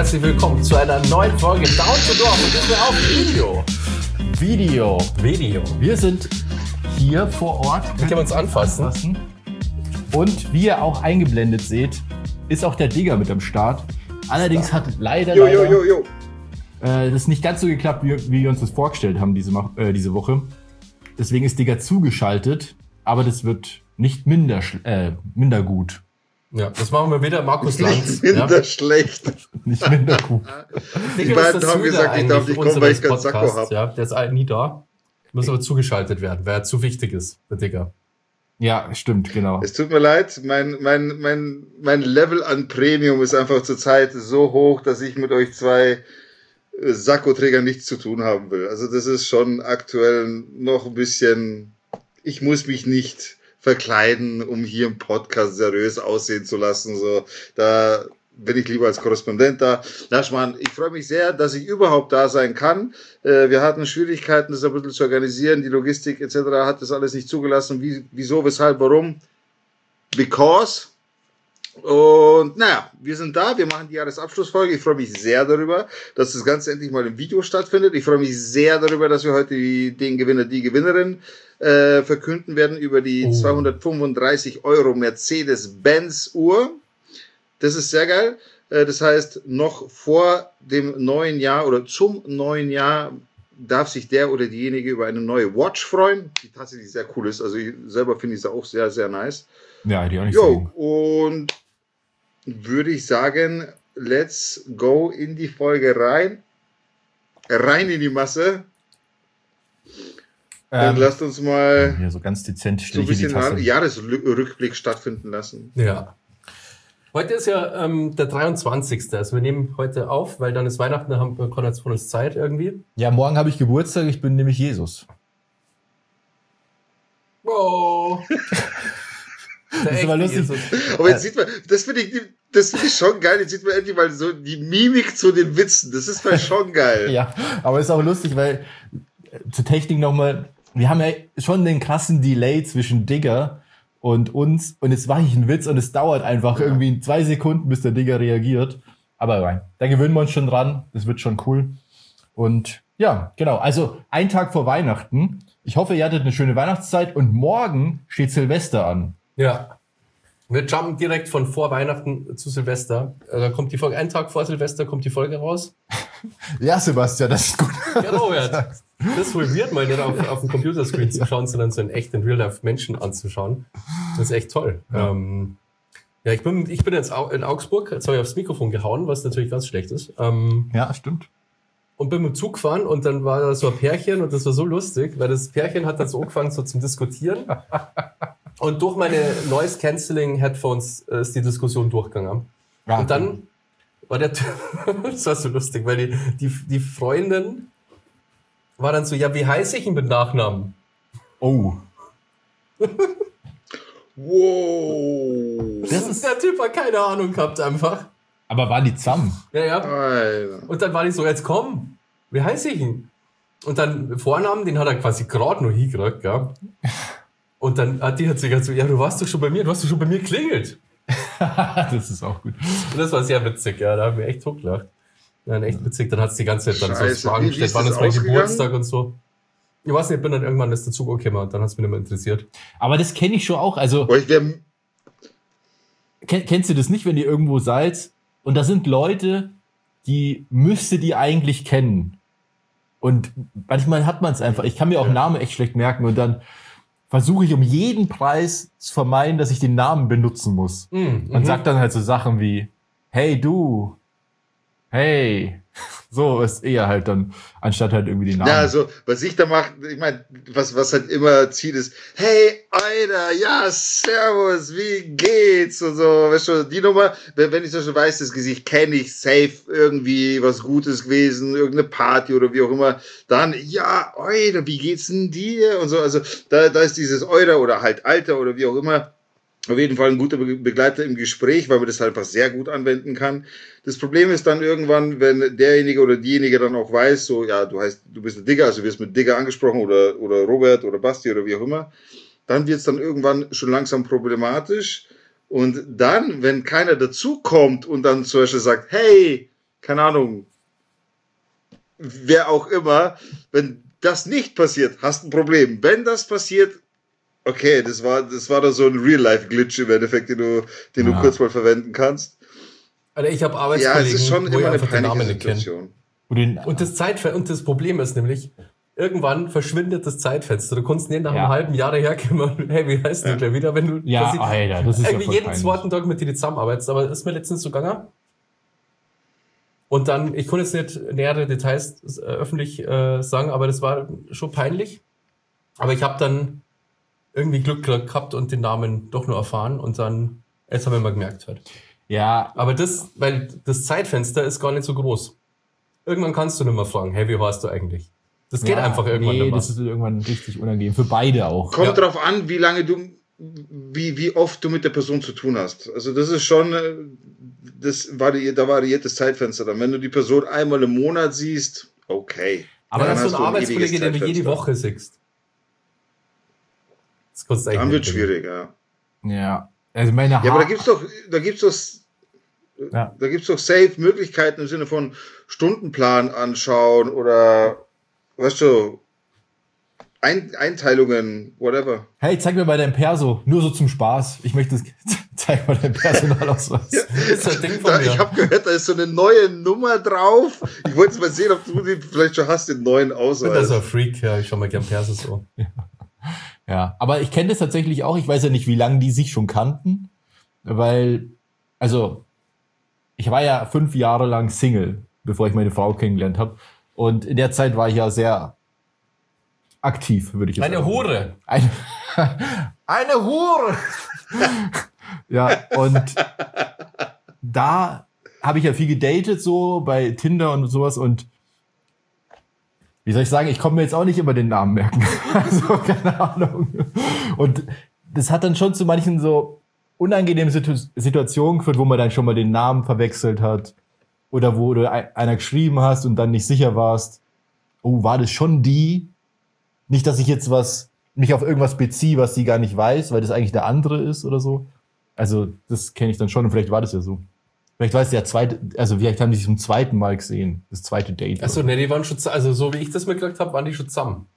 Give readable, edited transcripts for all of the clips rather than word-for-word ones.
herzlich willkommen zu einer neuen Folge Down to Dorf und diesmal auf Video. Wir sind hier vor Ort. Wir können uns anfassen. Und wie ihr auch eingeblendet seht, ist auch der Digger mit am Start. Allerdings hat leider das nicht ganz so geklappt, wie wir uns das vorgestellt haben diese Woche. Deswegen ist Digger zugeschaltet, aber das wird nicht minder gut. Ja, das machen wir wieder, Markus Lanz. Nicht minder schlecht. Nicht minder gut. Die beiden haben gesagt, ich darf nicht kommen, weil ich keinen Sakko habe. Ja, der ist nie da. Muss aber zugeschaltet werden, weil er zu wichtig ist, der Digger. Ja, stimmt, genau. Es tut mir leid, mein Level an Premium ist einfach zurzeit so hoch, dass ich mit euch zwei Sakkoträgern nichts zu tun haben will. Also das ist schon aktuell noch ein bisschen, ich muss mich nicht verkleiden, um hier im Podcast seriös aussehen zu lassen. So, da bin ich lieber als Korrespondent da. Naschmann, ich freue mich sehr, dass ich überhaupt da sein kann. Wir hatten Schwierigkeiten, das ein bisschen zu organisieren. Die Logistik etc. hat das alles nicht zugelassen. Wieso, weshalb, warum? Because. Und naja, wir sind da, wir machen die Jahresabschlussfolge. Ich freue mich sehr darüber, dass das Ganze endlich mal im Video stattfindet. Ich freue mich sehr darüber, dass wir heute den Gewinner, die Gewinnerin verkünden werden über die 235 € Mercedes-Benz Uhr. Das ist sehr geil. Das heißt, noch vor dem neuen Jahr oder zum neuen Jahr darf sich der oder diejenige über eine neue Watch freuen, die tatsächlich sehr cool ist. Also ich selber finde ich sie auch sehr, sehr nice. Ja, die auch nicht so. Und würde ich sagen, let's go in die Folge rein. Rein in die Masse. Dann lasst uns mal hier so ganz dezent so ein bisschen Jahresrückblick stattfinden lassen. Ja. Heute ist ja der 23. Also wir nehmen heute auf, weil dann ist Weihnachten, da haben wir Konrad von uns Zeit irgendwie. Ja, morgen habe ich Geburtstag, ich bin nämlich Jesus. Oh. Das ist aber lustig. Jesus. Aber jetzt sieht man, das finde ich schon geil, jetzt sieht man endlich mal so die Mimik zu den Witzen, das ist mal schon geil. Ja, aber ist auch lustig, weil zur Technik nochmal, wir haben ja schon den krassen Delay zwischen Digger und uns und jetzt mache ich einen Witz und es dauert einfach irgendwie 2 Sekunden, bis der Digger reagiert. Aber rein, da gewöhnen wir uns schon dran, das wird schon cool. Und ja, genau, also ein Tag vor Weihnachten. Ich hoffe, ihr hattet eine schöne Weihnachtszeit und morgen steht Silvester an. Ja. Wir jumpen direkt von vor Weihnachten zu Silvester. Da kommt die Folge, einen Tag vor Silvester kommt die Folge raus. Ja, Sebastian, das ist gut. Ja, Robert. Das ist wohl weird, mal nicht auf dem Computerscreen zu schauen, sondern so in echt, in Real-Life-Menschen anzuschauen. Das ist echt toll. Ja, ich bin jetzt in Augsburg, jetzt habe ich aufs Mikrofon gehauen, was natürlich ganz schlecht ist. Ja, stimmt. Und bin mit dem Zug gefahren und dann war da so ein Pärchen und das war so lustig, weil das Pärchen hat dann so angefangen so zum Diskutieren. Und durch meine Noise-Canceling-Headphones ist die Diskussion durchgegangen. Ja, und dann war das war so lustig, weil die Freundin war dann so, ja, wie heiße ich ihn mit Nachnamen? Oh. Wow. Der Typ hat keine Ahnung gehabt einfach. Aber waren die zusammen? Ja. Alter. Und dann war die so, jetzt komm, wie heiße ich ihn? Und dann Vornamen, den hat er quasi gerade noch hingekriegt, gell? Und dann hat die sich so, ja, du hast doch schon bei mir geklingelt. Das ist auch gut. Und das war sehr witzig, ja, da haben wir echt hochgelacht. Ja, echt witzig, dann hat es die ganze Zeit dann so Fragen gestellt, wann ist mein Geburtstag und so. Ich weiß nicht, ich bin dann irgendwann ist der Zug gekommen und dann hat es mich nicht mehr interessiert. Aber das kenne ich schon auch, also kennst du das nicht, wenn ihr irgendwo seid und da sind Leute, die müsste die eigentlich kennen und manchmal hat man es einfach, ich kann mir auch Namen echt schlecht merken und dann versuche ich um jeden Preis zu vermeiden, dass ich den Namen benutzen muss. Man sagt dann halt so Sachen wie, hey du, hey, so ist eher halt dann, anstatt halt irgendwie den Namen. Ja, also, was ich da mache, ich meine, was halt immer zieht ist, hey, Alter, ja, servus, wie geht's und so, weißt du, die Nummer, wenn ich so schon weiß, das Gesicht kenne ich, safe, irgendwie was Gutes gewesen, irgendeine Party oder wie auch immer, dann, ja, Alter, wie geht's denn dir und so, also, da ist dieses Alter oder halt Alter oder wie auch immer, auf jeden Fall ein guter Begleiter im Gespräch, weil man das halt einfach sehr gut anwenden kann. Das Problem ist dann irgendwann, wenn derjenige oder diejenige dann auch weiß, so, ja, du bist ein Digger, also wirst mit Digger angesprochen oder Robert oder Basti oder wie auch immer, dann wird es dann irgendwann schon langsam problematisch. Und dann, wenn keiner dazukommt und dann zum Beispiel sagt, hey, keine Ahnung, wer auch immer, wenn das nicht passiert, hast ein Problem. Wenn das passiert, okay, das war da so ein Real-Life-Glitch im Endeffekt, den du kurz mal verwenden kannst. Also ich habe Arbeitskollegen, es ist schon wo ich immer eine einfach den Namen peinliche nicht kenne. Situation. Und das Problem ist nämlich, irgendwann verschwindet das Zeitfenster. Du kannst nicht nach einem halben Jahr daherkommen, hey, wie heißt du gleich wieder, wenn du Alter, das ist irgendwie jeden zweiten Tag mit dir zusammenarbeitest. Aber das ist mir letztens so gegangen. Und dann, ich konnte jetzt nicht nähere Details öffentlich sagen, aber das war schon peinlich. Aber ich habe dann irgendwie Glück gehabt und den Namen doch nur erfahren und dann, jetzt habe ich mal gemerkt halt. Ja. Aber weil das Zeitfenster ist gar nicht so groß. Irgendwann kannst du nicht mehr fragen, hey, wie heißt du eigentlich? Das geht einfach irgendwann nicht mehr. Das ist irgendwann richtig unangenehm. Für beide auch. Kommt drauf an, wie oft du mit der Person zu tun hast. Also das ist schon, da variiert das Zeitfenster dann. Wenn du die Person einmal im Monat siehst, okay. Aber das ist so ein Arbeitskollege, den du jede Woche siehst. Das kannst du eigentlich dann wird nicht schwierig, ja. Ja. Also meine aber da gibt's doch safe Möglichkeiten im Sinne von Stundenplan anschauen oder, weißt du, Einteilungen, whatever. Hey, zeig mir mal dein Perso, nur so zum Spaß. Ich möchte zeig mal dein Personalausweis. Ja, das ist ein Ding von mir. Ich habe gehört, da ist so eine neue Nummer drauf. Ich wollte mal sehen, ob du die vielleicht schon hast, den neuen Ausweis. Ich bin da so ein Freak, ja, ich schau mal gern Perso so. Ja, aber ich kenne das tatsächlich auch. Ich weiß ja nicht, wie lange die sich schon kannten, weil, also, ich war ja 5 Jahre lang Single, bevor ich meine Frau kennengelernt habe. Und in der Zeit war ich ja sehr aktiv, würde ich jetzt sagen. Eine Hure. Eine Hure! Ja, und da habe ich ja viel gedatet, so bei Tinder und sowas. Und wie soll ich sagen, ich konnte mir jetzt auch nicht immer den Namen merken. Also, keine Ahnung. Und das hat dann schon zu manchen so unangenehmen Situationen geführt, wo man dann schon mal den Namen verwechselt hat. Oder wo du einer geschrieben hast und dann nicht sicher warst. Oh, war das schon die? Nicht, dass ich jetzt mich auf irgendwas beziehe, was sie gar nicht weiß, weil das eigentlich der andere ist oder so. Also, das kenne ich dann schon und vielleicht war das ja so. Vielleicht war es der zweite, also vielleicht haben die sich zum zweiten Mal gesehen, das zweite Date. Achso, ne, die waren schon, also so wie ich das mitgekriegt habe, waren die schon zusammen.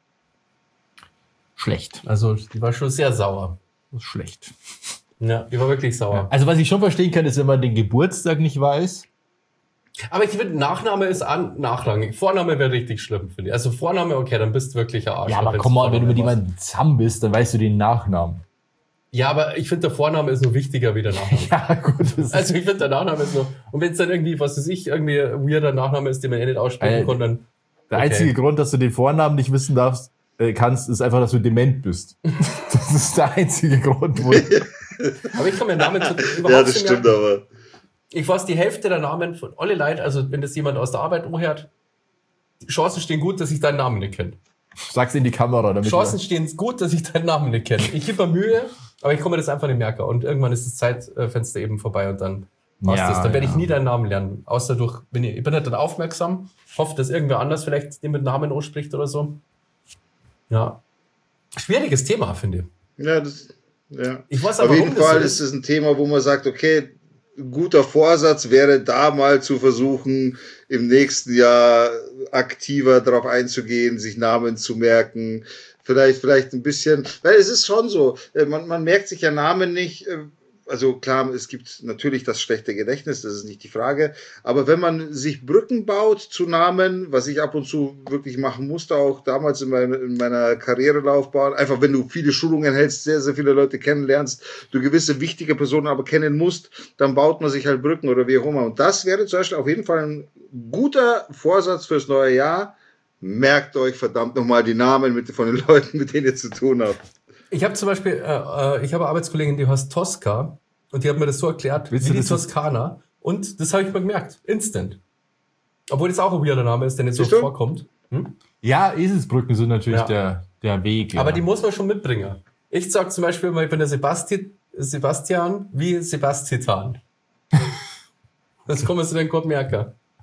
Schlecht. Also, die war schon sehr sauer. Das ist schlecht. Ja, die war wirklich sauer. Ja. Also, was ich schon verstehen kann, ist, wenn man den Geburtstag nicht weiß. Aber ich finde, Nachname ist nachrangig. Vorname wäre richtig schlimm, finde ich. Also Vorname, okay, dann bist du wirklich ein Arsch. Ja, aber komm mal, wenn du mit jemandem zusammen bist, dann weißt du den Nachnamen. Ja, aber ich finde, der Vorname ist nur wichtiger wie der Nachname. Ja, gut. Also ich finde, der Nachname ist nur... Und wenn es dann irgendwie, was weiß ich, irgendwie ein weirder Nachname ist, den man nicht aussprechen kann, dann... Der einzige Grund, dass du den Vornamen nicht wissen kannst, ist einfach, dass du dement bist. Das ist der einzige Grund. Aber ich kann mir Namen überhaupt ja, das stimmt aber. Ich weiß die Hälfte der Namen von alle Leute, also wenn das jemand aus der Arbeit umhört, die Chancen stehen gut, dass ich deinen Namen nicht kenne. Sag's in die Kamera. Damit Chancen stehen gut, dass ich deinen Namen nicht kenne. Ich gebe mir Mühe, aber ich komme mir das einfach nicht merken. Und irgendwann ist das Zeitfenster eben vorbei und dann passt das. Dann werde ich nie deinen Namen lernen. Außer ich bin halt dann aufmerksam, hoffe, dass irgendwer anders vielleicht den mit Namen ausspricht oder so. Ja. Schwieriges Thema, finde ich. Ja, Ich weiß aber, auf jeden Fall ist es ein Thema, wo man sagt, okay, guter Vorsatz wäre da mal zu versuchen, im nächsten Jahr aktiver darauf einzugehen, sich Namen zu merken, vielleicht ein bisschen, weil es ist schon so, man merkt sich ja Namen nicht, also klar, es gibt natürlich das schlechte Gedächtnis, das ist nicht die Frage, aber wenn man sich Brücken baut zu Namen, was ich ab und zu wirklich machen musste, auch damals in meiner Karrierelaufbahn, einfach wenn du viele Schulungen hältst, sehr, sehr viele Leute kennenlernst, du gewisse wichtige Personen aber kennen musst, dann baut man sich halt Brücken oder wie auch immer. Und das wäre zum Beispiel auf jeden Fall ein guter Vorsatz fürs neue Jahr. Merkt euch verdammt nochmal die Namen von den Leuten, mit denen ihr zu tun habt. Ich habe zum Beispiel, ich habe eine Arbeitskollegin, die heißt Tosca und die hat mir das so erklärt, wie die Toskana. Und das habe ich mir gemerkt, instant. Obwohl das auch ein weirder Name ist, der nicht so vorkommt. Ja, Eselsbrücken sind natürlich der Weg. Ja. Aber die muss man schon mitbringen. Ich sag zum Beispiel immer, ich bin der Sebastian wie Sebastian. Das kann man sich dann gut merken.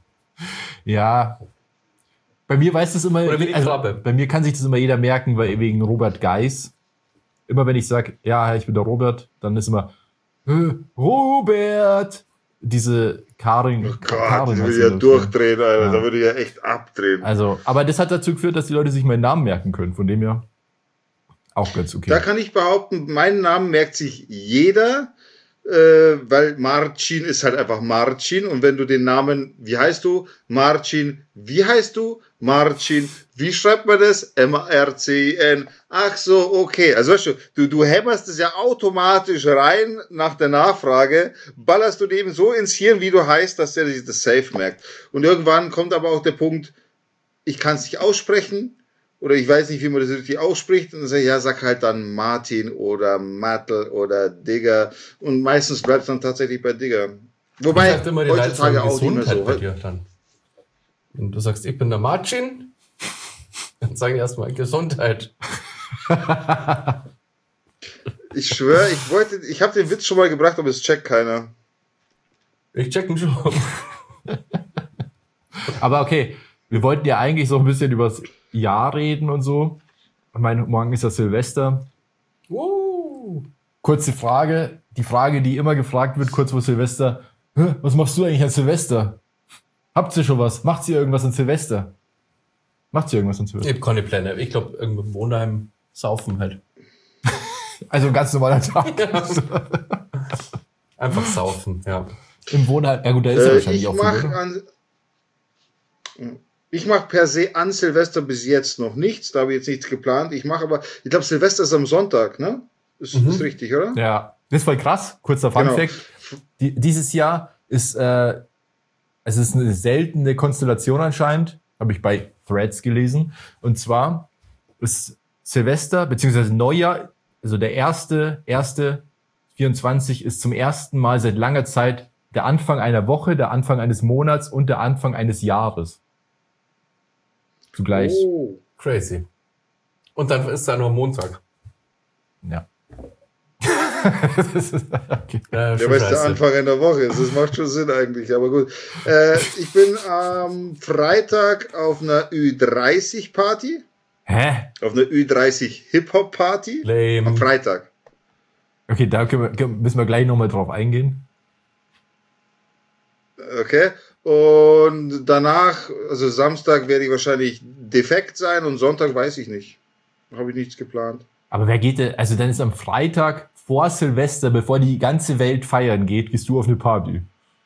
Ja. Bei mir weiß das immer, oder wie die Krabbe. Bei mir kann sich das immer jeder merken, weil wegen Robert Geis. Immer wenn ich sage, ja, ich bin der Robert, dann ist immer, Robert! diese Karin. Oh Gott, Karin die heißt will sie, ja glaub ich, durchdrehen, Alter. Ja. Da würde ich ja echt abdrehen. Also, aber das hat dazu geführt, dass die Leute sich meinen Namen merken können. Von dem her auch ganz okay. Da kann ich behaupten, meinen Namen merkt sich jeder, weil Marcin ist halt einfach Marcin. Und wenn du den Namen, wie heißt du? Marcin. Wie heißt du? Marcin. Wie schreibt man das? M-A-R-C-I-N. Ach so, okay. Also weißt du hämmerst es ja automatisch rein nach der Nachfrage, ballerst du dem so ins Hirn, wie du heißt, dass der sich das safe merkt. Und irgendwann kommt aber auch der Punkt, ich kann es nicht aussprechen, oder ich weiß nicht, wie man das richtig ausspricht, und dann sage ich, ja, sag halt dann Martin oder Mattel oder Digger, und meistens bleibt es dann tatsächlich bei Digger. Wobei, Ich sag immer, die Leute heutzutage sagen auch nicht mehr Gesundheit so. bei dir dann. Und du sagst, ich bin der Marcin, dann sagen die erstmal Gesundheit. Ich schwöre, ich habe den Witz schon mal gebracht, aber es checkt keiner. Ich check ihn schon. Aber okay, wir wollten ja eigentlich so ein bisschen über das Jahr reden und so. Ich meine, morgen ist ja Silvester. Kurze Frage, die Frage, die immer gefragt wird, kurz vor Silvester. Was machst du eigentlich an Silvester? Habt ihr schon was? Macht ihr irgendwas an Silvester? Macht ihr irgendwas an Ich Silvester? habe keine Pläne. Ich glaube, irgendwo im Wohnheim saufen halt. Also ein ganz normaler Tag. Einfach saufen, ja. Im Wohnheim. Ja gut, da ist ja wahrscheinlich Ich auch viel, oder? mache per se an Silvester bis jetzt noch nichts, da habe ich jetzt nichts geplant. Ich glaube, Silvester ist am Sonntag, ne? Ist richtig, oder? Ja, das ist voll krass. Kurzer Funfact. Genau. Dieses Jahr ist, es ist eine seltene Konstellation anscheinend, habe ich bei Threads gelesen. Und zwar ist Silvester, beziehungsweise Neujahr, also der erste 24 ist zum ersten Mal seit langer Zeit der Anfang einer Woche, der Anfang eines Monats und der Anfang eines Jahres. Zugleich. Oh. Crazy. Und dann ist da nur Montag. Ja. Okay. Ja, weil es der Anfang einer Woche ist. Das macht schon Sinn eigentlich, aber gut. Ich bin am Freitag auf einer Ü30-Party. Hä? Auf einer Ü30-Hip-Hop-Party. Lame. Am Freitag. Okay, da müssen wir gleich nochmal drauf eingehen. Okay. Und danach, also Samstag werde ich wahrscheinlich defekt sein und Sonntag weiß ich nicht. Habe ich nichts geplant. Aber wer geht denn, also dann ist am Freitag vor Silvester, bevor die ganze Welt feiern geht, gehst du auf eine Party.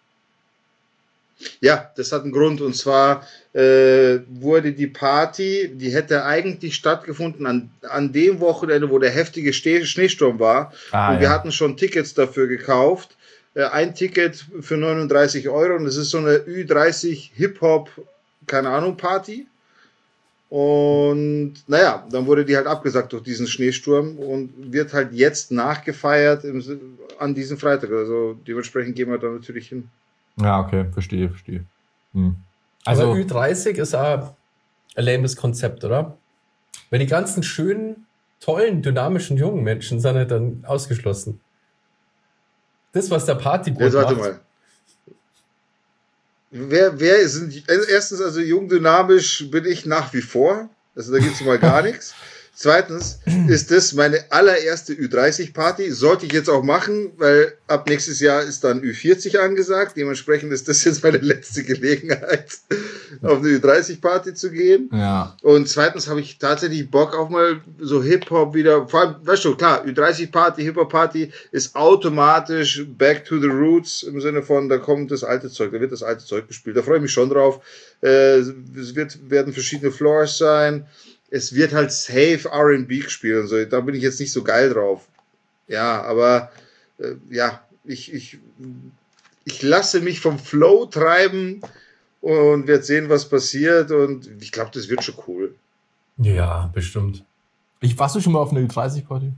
Ja, das hat einen Grund. Und zwar wurde die Party, die hätte eigentlich stattgefunden an dem Wochenende, wo der heftige Schneesturm war. Und wir hatten schon Tickets dafür gekauft. Ein Ticket für 39 € und es ist so eine Ü30 Hip-Hop, keine Ahnung, Party. Und naja, dann wurde die halt abgesagt durch diesen Schneesturm und wird halt jetzt nachgefeiert an diesem Freitag. Also dementsprechend gehen wir da natürlich hin. Ja, okay, verstehe. Also Ü30 ist auch ein lames Konzept, oder? Weil die ganzen schönen, tollen, dynamischen jungen Menschen sind halt dann ausgeschlossen. Das, was der Partyboot Jetzt warte macht. mal. Wer sind, erstens, also jung, dynamisch bin ich nach wie vor. Also da gibt's mal gar nichts. Zweitens ist das meine allererste Ü30-Party. Sollte ich jetzt auch machen, weil ab nächstes Jahr ist dann Ü40 angesagt. Dementsprechend ist das jetzt meine letzte Gelegenheit, auf eine Ü30-Party zu gehen. Ja. Und zweitens habe ich tatsächlich Bock auf mal so Hip-Hop wieder. Vor allem, weißt du, klar, Ü30-Party, Hip-Hop-Party ist automatisch back to the roots im Sinne von, da kommt das alte Zeug, da wird das alte Zeug gespielt. Da freue ich mich schon drauf. Es werden verschiedene Floors sein. Es wird halt safe R&B gespielt und so. Da bin ich jetzt nicht so geil drauf. Ja, aber ja, ich lasse mich vom Flow treiben und werde sehen, was passiert. Und ich glaube, das wird schon cool. Ja, bestimmt. Warst du schon mal auf einer Ü30-Party?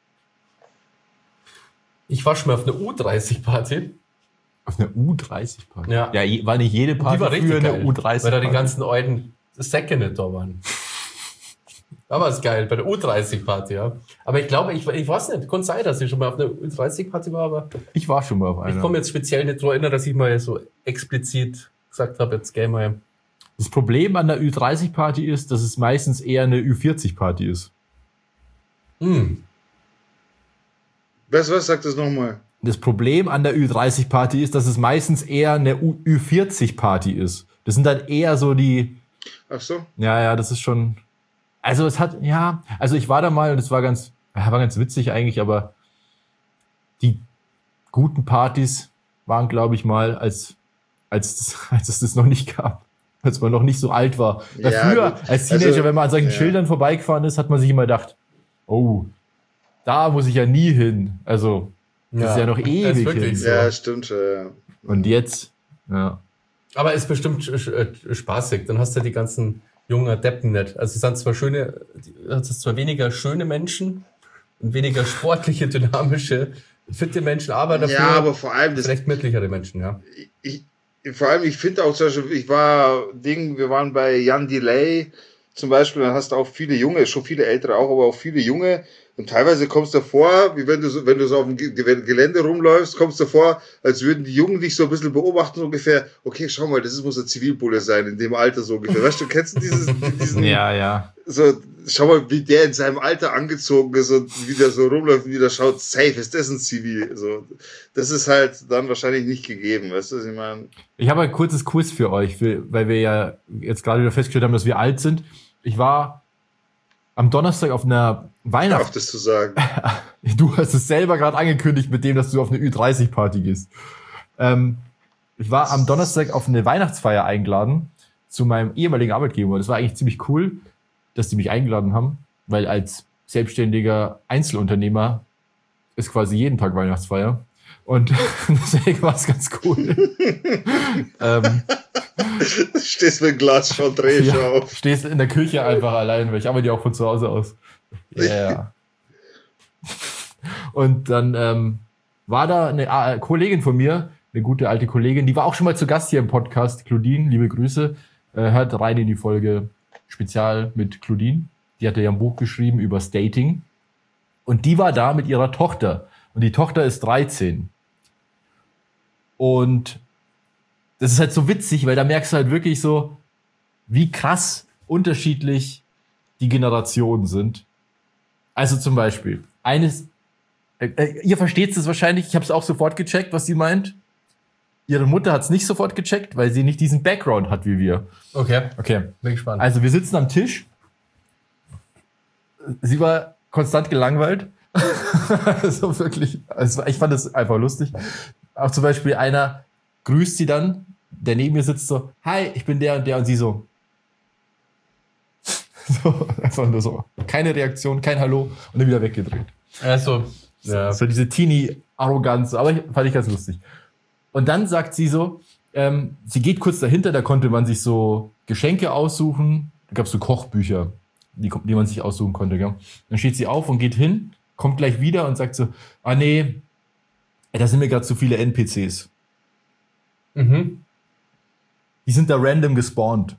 Ich war schon mal auf einer U30-Party. Auf einer U30-Party? Ja. Ja, war nicht jede Party Die war richtig früher geil, eine U30-Party? weil da die ganzen alten Säcke nicht da waren. Aber ist geil, bei der U30-Party, ja. Aber ich glaube, ich weiß nicht, kann sein, dass ich schon mal auf einer U30-Party war, aber Ich war schon mal auf einer. ich komme jetzt speziell nicht daran erinnern, dass ich mal so explizit gesagt habe, jetzt gehen wir. Das Problem an der Ü30-Party ist, dass es meistens eher eine Ü40-Party ist. Was, sag das nochmal. das Problem an der Ü30-Party ist, dass es meistens eher eine Ü40-Party ist. Das sind dann eher so die... Ach so. Ja, das ist schon... Also es hat, ja, also ich war da mal und es war ganz witzig eigentlich, aber die guten Partys waren, glaube ich mal, als es das noch nicht gab. Als man noch nicht so alt war. Weil Ja, früher, gut. als Teenager, Also, wenn man an solchen ja. Schildern vorbeigefahren ist, hat man sich immer gedacht, oh, da muss ich ja nie hin. Also, das ist ja noch ist ewig wirklich hin. so. Ja, stimmt schon, ja. Und jetzt, ja. Aber ist bestimmt spaßig. Dann hast du die ganzen jungen Deppen nicht. Also es sind zwar weniger schöne Menschen und weniger sportliche, dynamische, fitte Menschen, aber dafür Ja, aber vor allem das recht mittlere Menschen, ja. ich finde auch zum Beispiel, wir waren bei Jan Delay zum Beispiel, dann hast du auch viele Junge, schon viele Ältere auch, aber auch viele Junge. Und teilweise kommst du vor, wie wenn du so auf dem Gelände rumläufst, kommst du vor, als würden die Jungen dich so ein bisschen beobachten, so ungefähr, okay, schau mal, muss ein Zivilbulle sein, in dem Alter so ungefähr. Weißt du, kennst du diesen, Ja. so, schau mal, wie der in seinem Alter angezogen ist und wie der so rumläuft und wie der schaut, safe, ist das ein Zivil? So, das ist halt dann wahrscheinlich nicht gegeben, weißt du, was ich meine? Ich habe ein kurzes Quiz für euch, weil wir ja jetzt gerade wieder festgestellt haben, dass wir alt sind. Ich war am Donnerstag auf einer Auf das zu sagen. Du hast es selber gerade angekündigt mit dem, dass du auf eine Ü30-Party gehst. Ich war am Donnerstag auf eine Weihnachtsfeier eingeladen zu meinem ehemaligen Arbeitgeber. Das war eigentlich ziemlich cool, dass die mich eingeladen haben, weil als selbstständiger Einzelunternehmer ist quasi jeden Tag Weihnachtsfeier. Und deswegen war es ganz cool. Stehst mit dem Glas schon, dreh schon auf. Stehst in der Küche einfach allein, weil ich arbeite ja auch von zu Hause aus. Ja. Yeah. Und dann war da eine Kollegin von mir, eine gute alte Kollegin, die war auch schon mal zu Gast hier im Podcast, Claudine, liebe Grüße. Hört rein in die Folge Spezial mit Claudine. Die hatte ja ein Buch geschrieben über Dating. Und die war da mit ihrer Tochter. Und die Tochter ist 13. Und das ist halt so witzig, weil da merkst du halt wirklich so, wie krass unterschiedlich die Generationen sind. Also zum Beispiel, ihr versteht es wahrscheinlich, ich habe es auch sofort gecheckt, was sie meint. Ihre Mutter hat es nicht sofort gecheckt, weil sie nicht diesen Background hat wie wir. Okay, Okay. bin gespannt. Also wir sitzen am Tisch. Sie war konstant gelangweilt. So wirklich. Also ich fand das einfach lustig. Auch zum Beispiel einer grüßt sie dann, der neben mir sitzt so, hi, ich bin der und der, und sie so. So, einfach nur so. Keine Reaktion, kein Hallo und dann wieder weggedreht. Also, ja. So diese Teenie-Arroganz, aber fand ich ganz lustig. Und dann sagt sie so, sie geht kurz dahinter, da konnte man sich so Geschenke aussuchen. Da gab es so Kochbücher, die man sich aussuchen konnte. Gell? Dann steht sie auf und geht hin, kommt gleich wieder und sagt so, ah nee, da sind mir gerade zu viele NPCs. Mhm. Die sind da random gespawnt.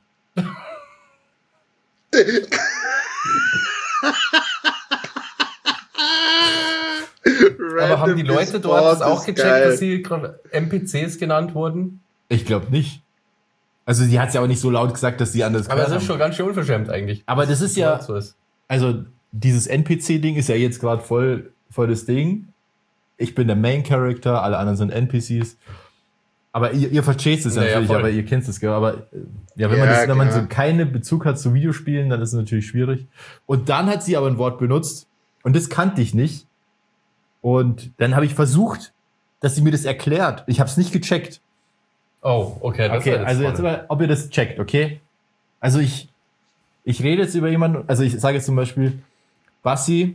Aber haben die Leute dort das auch gecheckt, geil. dass sie gerade NPCs genannt wurden? Ich glaube nicht. Also sie hat es ja auch nicht so laut gesagt, dass sie anders Aber gehört das ist haben. schon ganz schön unverschämt eigentlich. Aber das ist ja, So ist. also dieses NPC-Ding ist ja jetzt gerade voll das Ding. Ich bin der Main-Character, alle anderen sind NPCs. Aber ihr versteht es Naja, natürlich, voll. aber ihr kennt es, gell? Aber ja, wenn Ja, man klar. so keinen Bezug hat zu Videospielen, dann ist es natürlich schwierig. Und dann hat sie aber ein Wort benutzt und das kannte ich nicht. Und dann habe ich versucht, dass sie mir das erklärt. Ich habe es nicht gecheckt. Oh, okay. Das Okay, ist also jetzt mal, ob ihr das checkt, okay? Also ich rede jetzt über jemanden, also ich sage jetzt zum Beispiel, Bassi,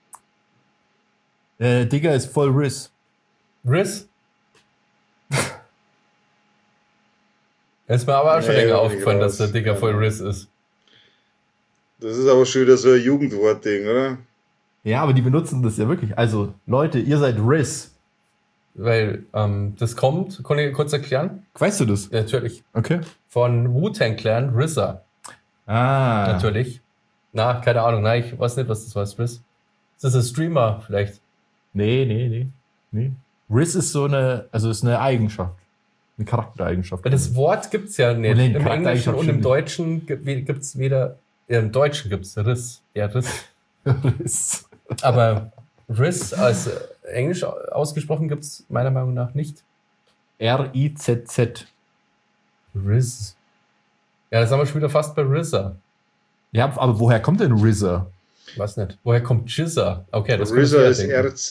Digga ist voll Riss. Riss? Ist mir aber auch schon Nee, länger bin ich aufgefallen, raus. dass der Digger Ja. voll Riss ist. Das ist aber schon wieder so ein Jugendwortding, oder? Ja, aber die benutzen das ja wirklich. Also, Leute, ihr seid Riss. Weil das kommt, kann ich kurz erklären? Weißt du das? Ja, natürlich. Okay. Von Wu-Tang Clan, RZA. Ah. Natürlich. Na, keine Ahnung. Nein, ich weiß nicht, was das war, Riss. Ist das ein Streamer vielleicht? Nee. Riss ist so eine, also ist eine Eigenschaft. Eine Charaktereigenschaft. Weil das Wort gibt's ja nicht. Nee, Im Englischen Charaktereigenschaft und im stimmt Deutschen gibt's weder, im Deutschen gibt's Riss. Ja, Riss. Riss. Aber Riz als Englisch ausgesprochen gibt es meiner Meinung nach nicht. R-I-Z-Z. Riz. Ja, da sind wir schon wieder fast bei RZA. Ja, aber woher kommt denn RZA? Weiß nicht. Woher kommt Jizza? Okay, das RZA ist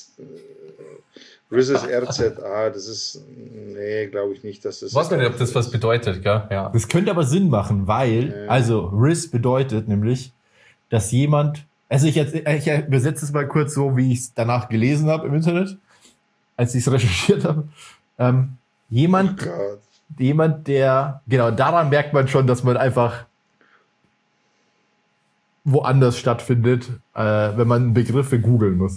RZA, das ist, nee, glaube ich nicht, dass das... Weiß nicht, ob das was bedeutet, gell? Ja. Das könnte aber Sinn machen, weil, also Riz bedeutet nämlich, dass jemand, also ich übersetze es mal kurz so, wie ich es danach gelesen habe im Internet, als ich es recherchiert habe. Jemand, der, genau, daran merkt man schon, dass man einfach woanders stattfindet, wenn man Begriffe googeln muss.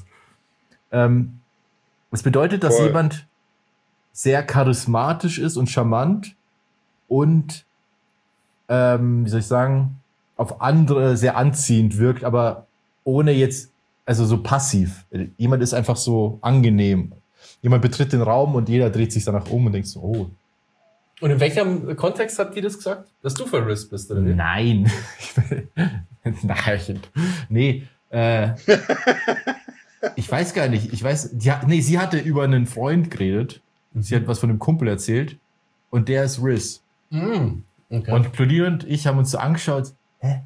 Es bedeutet, dass jemand sehr charismatisch ist und charmant und, wie soll ich sagen, auf andere sehr anziehend wirkt, aber ohne jetzt, also so passiv. Jemand ist einfach so angenehm. Jemand betritt den Raum und jeder dreht sich danach um und denkt so, oh. Und in welchem Kontext hat die das gesagt? Dass du für Riz bist, oder nicht? Nein. Nein. Nee. Ich weiß gar nicht. Sie hatte über einen Freund geredet. Sie hat was von einem Kumpel erzählt. Und der ist Riz. Okay. Und Claudine und ich haben uns so angeschaut. Hä?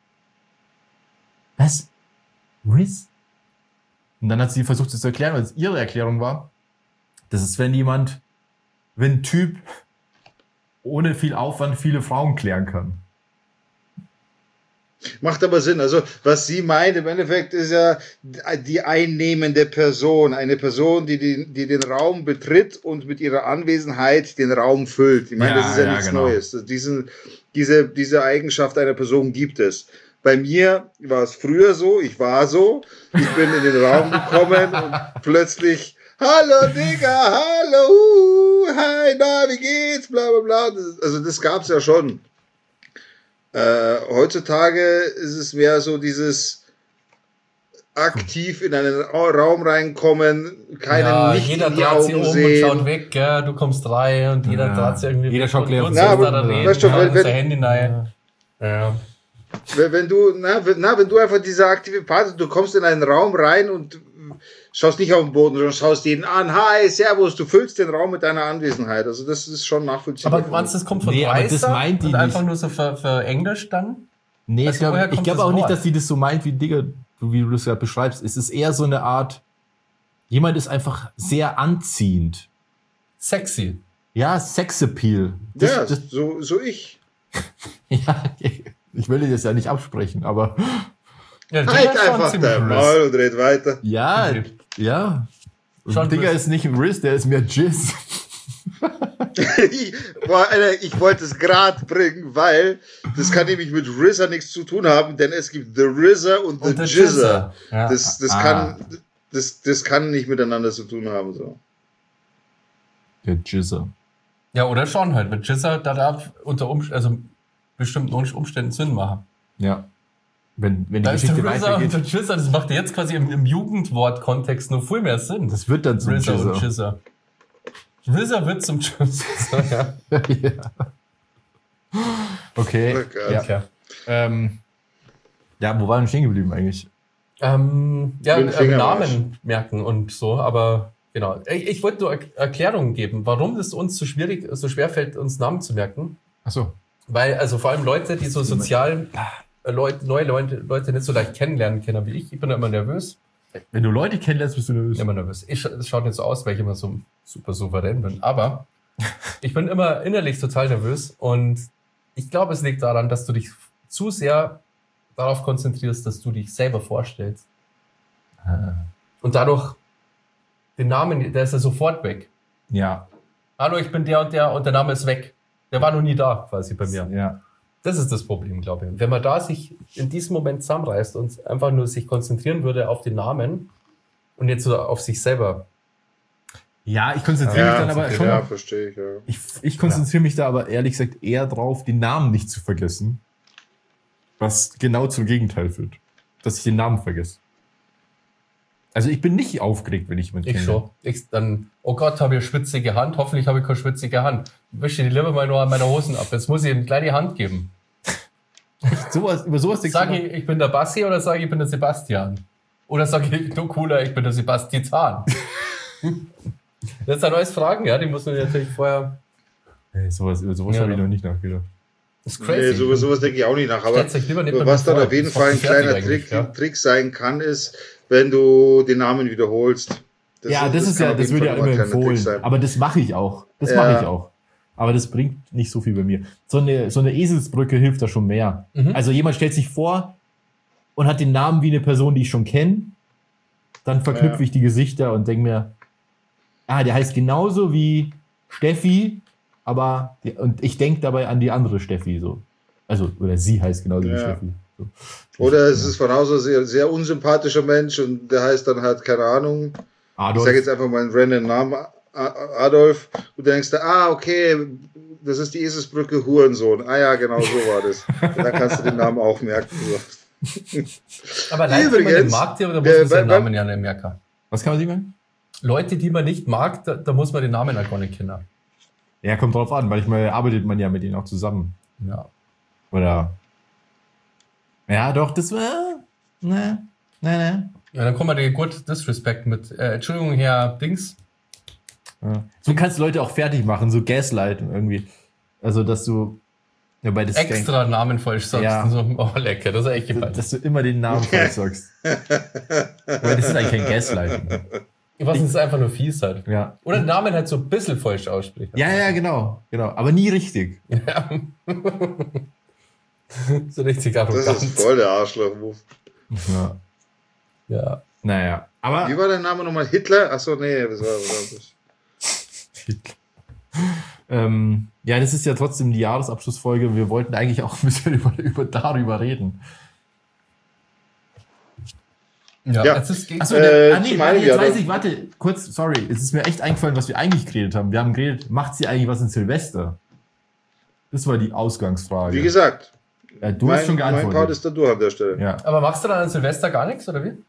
Was? Riz? Und dann hat sie versucht, es zu erklären, weil es ihre Erklärung war. Das ist, wenn ein Typ ohne viel Aufwand viele Frauen klären kann. Macht aber Sinn. Also, was sie meint, im Endeffekt ist ja die einnehmende Person. Eine Person, die den Raum betritt und mit ihrer Anwesenheit den Raum füllt. Ich meine, das ist ja nichts genau. Neues. Diese Eigenschaft einer Person gibt es. Bei mir war es früher so, ich war so. Ich bin in den Raum gekommen und plötzlich, hallo Digga, hallo, hi, na, wie geht's, bla bla bla. Also das gab's ja schon. Heutzutage ist es mehr so dieses aktiv in einen Raum reinkommen, keinen nicht jeder in die dreht sich Augen um sehen. und schaut weg, gell? Du kommst rein und jeder dreht sich irgendwie Jeder schaut gleich auf Na, aber, weißt du, wenn, Handy rein. Ja. wenn du einfach diese aktive Part hast, du kommst in einen Raum rein und schaust nicht auf den Boden, sondern schaust jeden an, hi, servus, du füllst den Raum mit deiner Anwesenheit. Also das ist schon nachvollziehbar. Aber meinst du, das kommt von Nee, aber das Dreister meint die und einfach nicht. nur so für Englisch dann? Nee, Also woher ich kommt glaube das auch nicht, Wort? dass die das so meint, wie Digga, wie du das gerade beschreibst. Es ist eher so eine Art, jemand ist einfach sehr anziehend. Sexy. Ja, Sexappeal. Ja, so ich. Ja, ich will dir das ja nicht absprechen, aber Ja, Halt ist schon einfach ziemlich dein Riz. Maul und red weiter. ja. Schon Digga Riz. ist nicht ein Riz, der ist mehr Jizz. Ich wollte es gerade bringen, weil das kann nämlich mit RZA nichts zu tun haben, denn es gibt The RZA und The Jizza. Ja. Das kann nicht miteinander zu tun haben. So. Der Jizzer. Ja, oder schon halt. Mit Jizza, da darf unter bestimmten Umständen Sinn machen. Ja. Wenn die Da ist der Geschichte RZA und der weitergeht, Jizza, das macht ja jetzt quasi im Jugendwort-Kontext nur viel mehr Sinn. das wird dann zum RZA und Jizzer. Jizza. RZA wird zum Jizza, ja. Ja. Okay. Oh Gott. Ja. Okay. Ja, wo waren wir stehen geblieben eigentlich? Ja, Mit dem Fingermarsch. Namen merken und so, aber genau. Ich wollte nur Erklärungen geben, warum es uns so schwer fällt, uns Namen zu merken. Achso. Weil, also vor allem Leute, die so sozial neue Leute nicht so leicht kennenlernen können wie ich bin immer nervös. Wenn du Leute kennenlernst, bist du nervös. Immer nervös. Es schaut nicht so aus, weil ich immer so super souverän bin, aber ich bin immer innerlich total nervös und ich glaube, es liegt daran, dass du dich zu sehr darauf konzentrierst, dass du dich selber vorstellst. Und dadurch den Namen, der ist ja sofort weg. Ja. Hallo, ich bin der und der Name ist weg. Der war noch nie da, quasi bei mir. Ja. Das ist das Problem, glaube ich. Und wenn man da sich in diesem Moment zusammenreißt und einfach nur sich konzentrieren würde auf den Namen und jetzt so auf sich selber. Ja, ich konzentriere mich dann aber schon. Ja, verstehe ich, ja. Ich konzentriere mich da aber ehrlich gesagt eher drauf, den Namen nicht zu vergessen. Was genau zum Gegenteil führt. Dass ich den Namen vergesse. Also ich bin nicht aufgeregt, wenn ich jemanden Ich schon. Oh Gott, habe ich eine schwitzige Hand. Hoffentlich habe ich keine schwitzige Hand. Wische die lieber mal nur an meiner Hosen ab. Jetzt muss ich ihm gleich die Hand geben. Über sowas denkst Sag du ich bin der Bassi oder sage ich bin der Sebastian? Oder sage ich, du cooler, ich bin der Sebastian Zahn. Das ist ein neues Fragen, ja, die muss man natürlich vorher... Hey, über sowas habe ich noch nicht nachgedacht. Das ist crazy. Nee, sowas denke ich auch nicht nach. Aber was dann auf jeden Fall ein kleiner Trick sein kann, ist, wenn du den Namen wiederholst. Das würde ja immer empfohlen. Aber das mache ich auch. Aber das bringt nicht so viel bei mir. So eine Eselsbrücke hilft da schon mehr. Also jemand stellt sich vor und hat den Namen wie eine Person, die ich schon kenne. Dann verknüpfe ich die Gesichter und denke mir, der heißt genauso wie Steffi, und ich denke dabei an die andere Steffi. So. Also, oder sie heißt genauso wie Steffi. So. Oder es ist von Haus aus ein sehr unsympathischer Mensch und der heißt dann halt, keine Ahnung, Adolf. Ich sage jetzt einfach mal einen random Namen, Adolf. Du denkst, okay, das ist die Eselsbrücke Hurensohn. Ja, genau, so war das. Und dann kannst du den Namen auch merken. So. Aber Leute, die man nicht mag, da muss man seinen Namen ja nicht merken. Was kann man sich merken? Leute, die man nicht mag, da muss man den Namen halt gar nicht kennen. Ja, kommt drauf an. Manchmal arbeitet man ja mit ihnen auch zusammen. Ja. Oder... Ja, doch, das war... Ne. Ja, dann kommen wir dir gut Disrespect mit. Entschuldigung, Herr Dings. Ja. So kannst du Leute auch fertig machen, so Gaslighten irgendwie. Also, dass du bei das extra Namen falsch sagst. Ja. Und so, lecker, das ist echt gemein. Dass du immer den Namen falsch sagst. Weil das ist eigentlich kein Gaslighten. Was ist einfach nur fies halt. Ja. Oder den Namen halt so ein bisschen falsch ausspricht. Ja, genau. Aber nie richtig. Ja. So richtig arrogant. Das ist voll der Arschloch-Move. Ja. Naja, aber... Wie war der Name nochmal? Hitler? Achso, nee, das war was anderes. Ja, das ist ja trotzdem die Jahresabschlussfolge. Wir wollten eigentlich auch ein bisschen darüber reden. Ja. Achso, jetzt weiß ich, warte, kurz, sorry, es ist mir echt eingefallen, was wir eigentlich geredet haben. Wir haben geredet, macht sie eigentlich was in Silvester? Das war die Ausgangsfrage. Wie gesagt, du hast schon geantwortet. Mein Part ist da durch an der Stelle. Ja. Aber machst du dann an Silvester gar nichts, oder wie?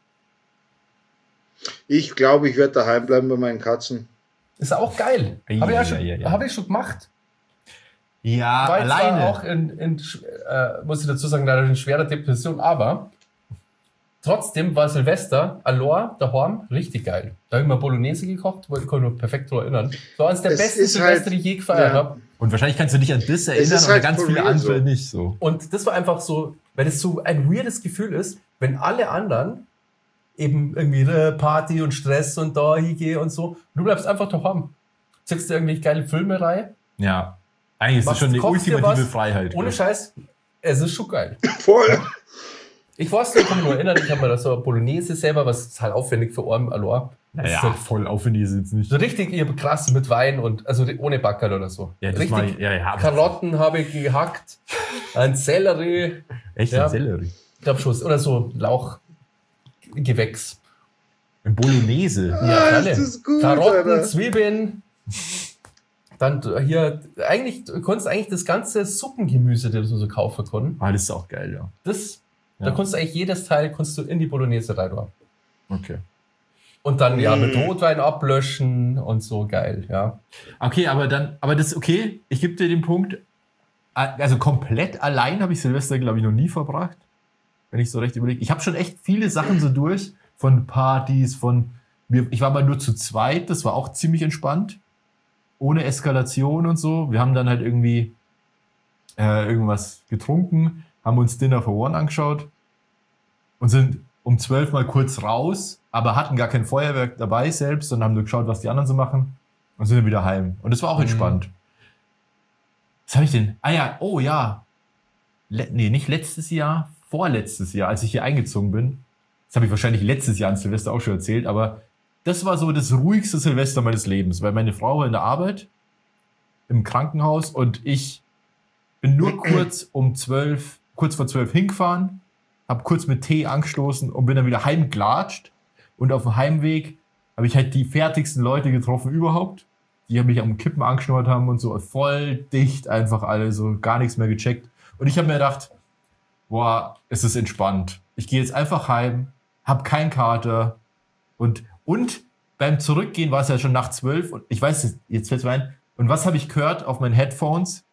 Ich glaube, ich werde daheim bleiben bei meinen Katzen. Ist auch geil. Habe ich schon gemacht. Ja, war alleine. Auch muss ich dazu sagen, leider in schwerer Depression, aber trotzdem war Silvester, Alor, daheim, richtig geil. Da habe ich mal Bolognese gekocht, wollte ich mich nur perfekt daran erinnern. Das war eines der besten Silvester, die ich je gefeiert habe. Und wahrscheinlich kannst du dich an das erinnern und halt ganz viele andere so. nicht so. Und das war einfach so, weil es so ein weirdes Gefühl ist, wenn alle anderen eben irgendwie Party und Stress und da hingehen und so. Und du bleibst einfach daheim. Ziehst dir irgendwie geile Filme rein. Ja. Eigentlich ist das schon eine ultimative Freiheit. Ohne Scheiß, es ist schon geil. Voll. Ich weiß nicht, ich kann mich nur erinnern, ich habe mir da so eine Bolognese selber, was ist halt aufwendig für Orm, Alor. Naja, halt voll aufwendig ist jetzt nicht. So richtig krass mit Wein und, also ohne Backerl oder so. Ja, das richtig, ja, Karotten habe ich gehackt, ein Sellerie. Echt, ein Sellerie? Ich glaube schon, oder so Lauchgewächs. Ein Bolognese? Ja, das ist gut, Karotten, Alter. Zwiebeln. Dann hier, du konntest eigentlich das ganze Suppengemüse, das du so kaufen konntest. Das ist auch geil, ja. Da konntest du eigentlich jedes Teil in die Bolognese rein. Okay. Und dann, mit Rotwein ablöschen und so, geil, ja. Okay, aber das ist okay. Ich gebe dir den Punkt. Also komplett allein habe ich Silvester, glaube ich, noch nie verbracht. Wenn ich so recht überlege. Ich habe schon echt viele Sachen so durch. Von Partys, ich war mal nur zu zweit, das war auch ziemlich entspannt. Ohne Eskalation und so. Wir haben dann halt irgendwie irgendwas getrunken, haben uns Dinner for One angeschaut und sind um 12 mal kurz raus, aber hatten gar kein Feuerwerk dabei selbst, sondern haben nur geschaut, was die anderen so machen und sind dann wieder heim. Und das war auch entspannt. Was habe ich denn? Nicht letztes Jahr, vorletztes Jahr, als ich hier eingezogen bin. Das habe ich wahrscheinlich letztes Jahr an Silvester auch schon erzählt, aber das war so das ruhigste Silvester meines Lebens, weil meine Frau war in der Arbeit, im Krankenhaus und ich bin nur kurz vor 12 hingefahren, habe kurz mit Tee angestoßen und bin dann wieder heimgelatscht. Und auf dem Heimweg habe ich halt die fertigsten Leute getroffen überhaupt, die mich am Kippen angeschnurrt haben und so, voll dicht einfach alle, so gar nichts mehr gecheckt. Und ich habe mir gedacht, boah, es ist entspannt. Ich gehe jetzt einfach heim, habe keinen Kater und beim Zurückgehen war es ja schon nach 12 und ich weiß, jetzt fällt es mir ein, und was habe ich gehört auf meinen Headphones?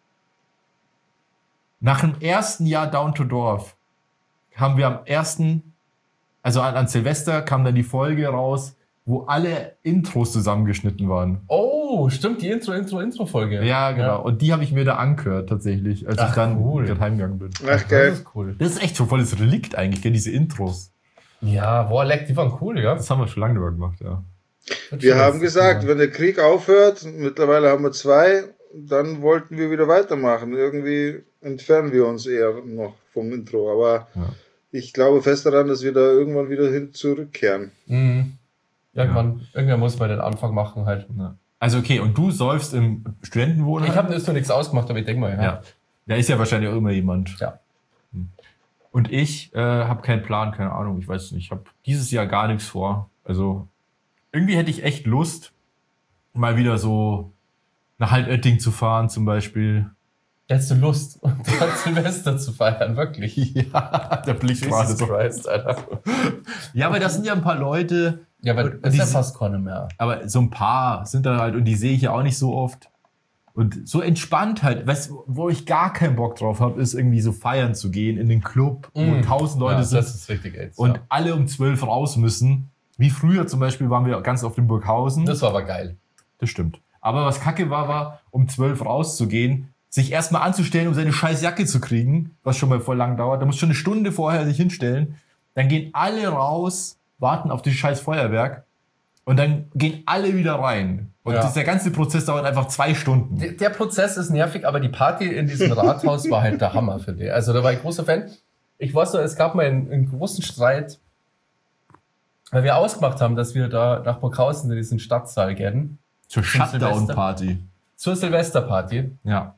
Nach dem ersten Jahr Down to Dorf haben wir am ersten also an Silvester kam dann die Folge raus, wo alle Intros zusammengeschnitten waren. Oh, stimmt, die Intro-Folge. Ja, genau. Und die habe ich mir da angehört, tatsächlich, als ich dann gerade heimgegangen bin. Ach, geil. Das ist cool. Das ist echt schon volles Relikt eigentlich, gell, diese Intros. Ja, boah, leck, die waren cool, ja. Das haben wir schon lange drüber gemacht, ja. Wir haben gesagt, wenn der Krieg aufhört, mittlerweile haben wir 2, dann wollten wir wieder weitermachen. Irgendwie entfernen wir uns eher noch vom Intro. Aber ich glaube fest daran, dass wir da irgendwann wieder hin zurückkehren. Mhm. Irgendwann muss man den Anfang machen halt. Ja. Also okay, und du säufst im Studentenwohnheim? Ich habe jetzt noch nichts ausgemacht, aber ich denke mal, Ja. Da ist ja wahrscheinlich auch immer jemand. Ja. Und ich habe keinen Plan, keine Ahnung, ich weiß nicht. Ich habe dieses Jahr gar nichts vor. Also irgendwie hätte ich echt Lust, mal wieder so nach Altötting zu fahren zum Beispiel. Hättest du Lust, Silvester zu feiern, wirklich? Ja, der Blick gerade so. Christ, Alter. Ja, aber das sind ja ein paar Leute. Ja, aber Und das ist ja die- fast keine mehr. Aber so ein paar sind da halt, und die sehe ich ja auch nicht so oft. Und so entspannt halt, weißt du, wo ich gar keinen Bock drauf habe, ist irgendwie so feiern zu gehen in den Club, wo 1000 Leute sind Das ist richtig jetzt. und Ja. alle um 12 raus müssen. Wie früher zum Beispiel waren wir ganz oft in Burghausen. Das war aber geil. Das stimmt. Aber was kacke war, um 12 rauszugehen, sich erstmal anzustellen, um seine scheiß Jacke zu kriegen, was schon mal voll lang dauert. Da muss schon eine Stunde vorher sich hinstellen. Dann gehen alle raus, warten auf das scheiß Feuerwerk und dann gehen alle wieder rein. Und der ganze Prozess dauert einfach 2 Stunden. Der Prozess ist nervig, aber die Party in diesem Rathaus war halt der Hammer für dich. Also da war ich großer Fan. Ich weiß noch, es gab mal einen großen Streit, weil wir ausgemacht haben, dass wir da nach Burghausen in diesen Stadtsaal gehen. Zur Silvester. Shutdown-Party. Zur Silvesterparty. Ja.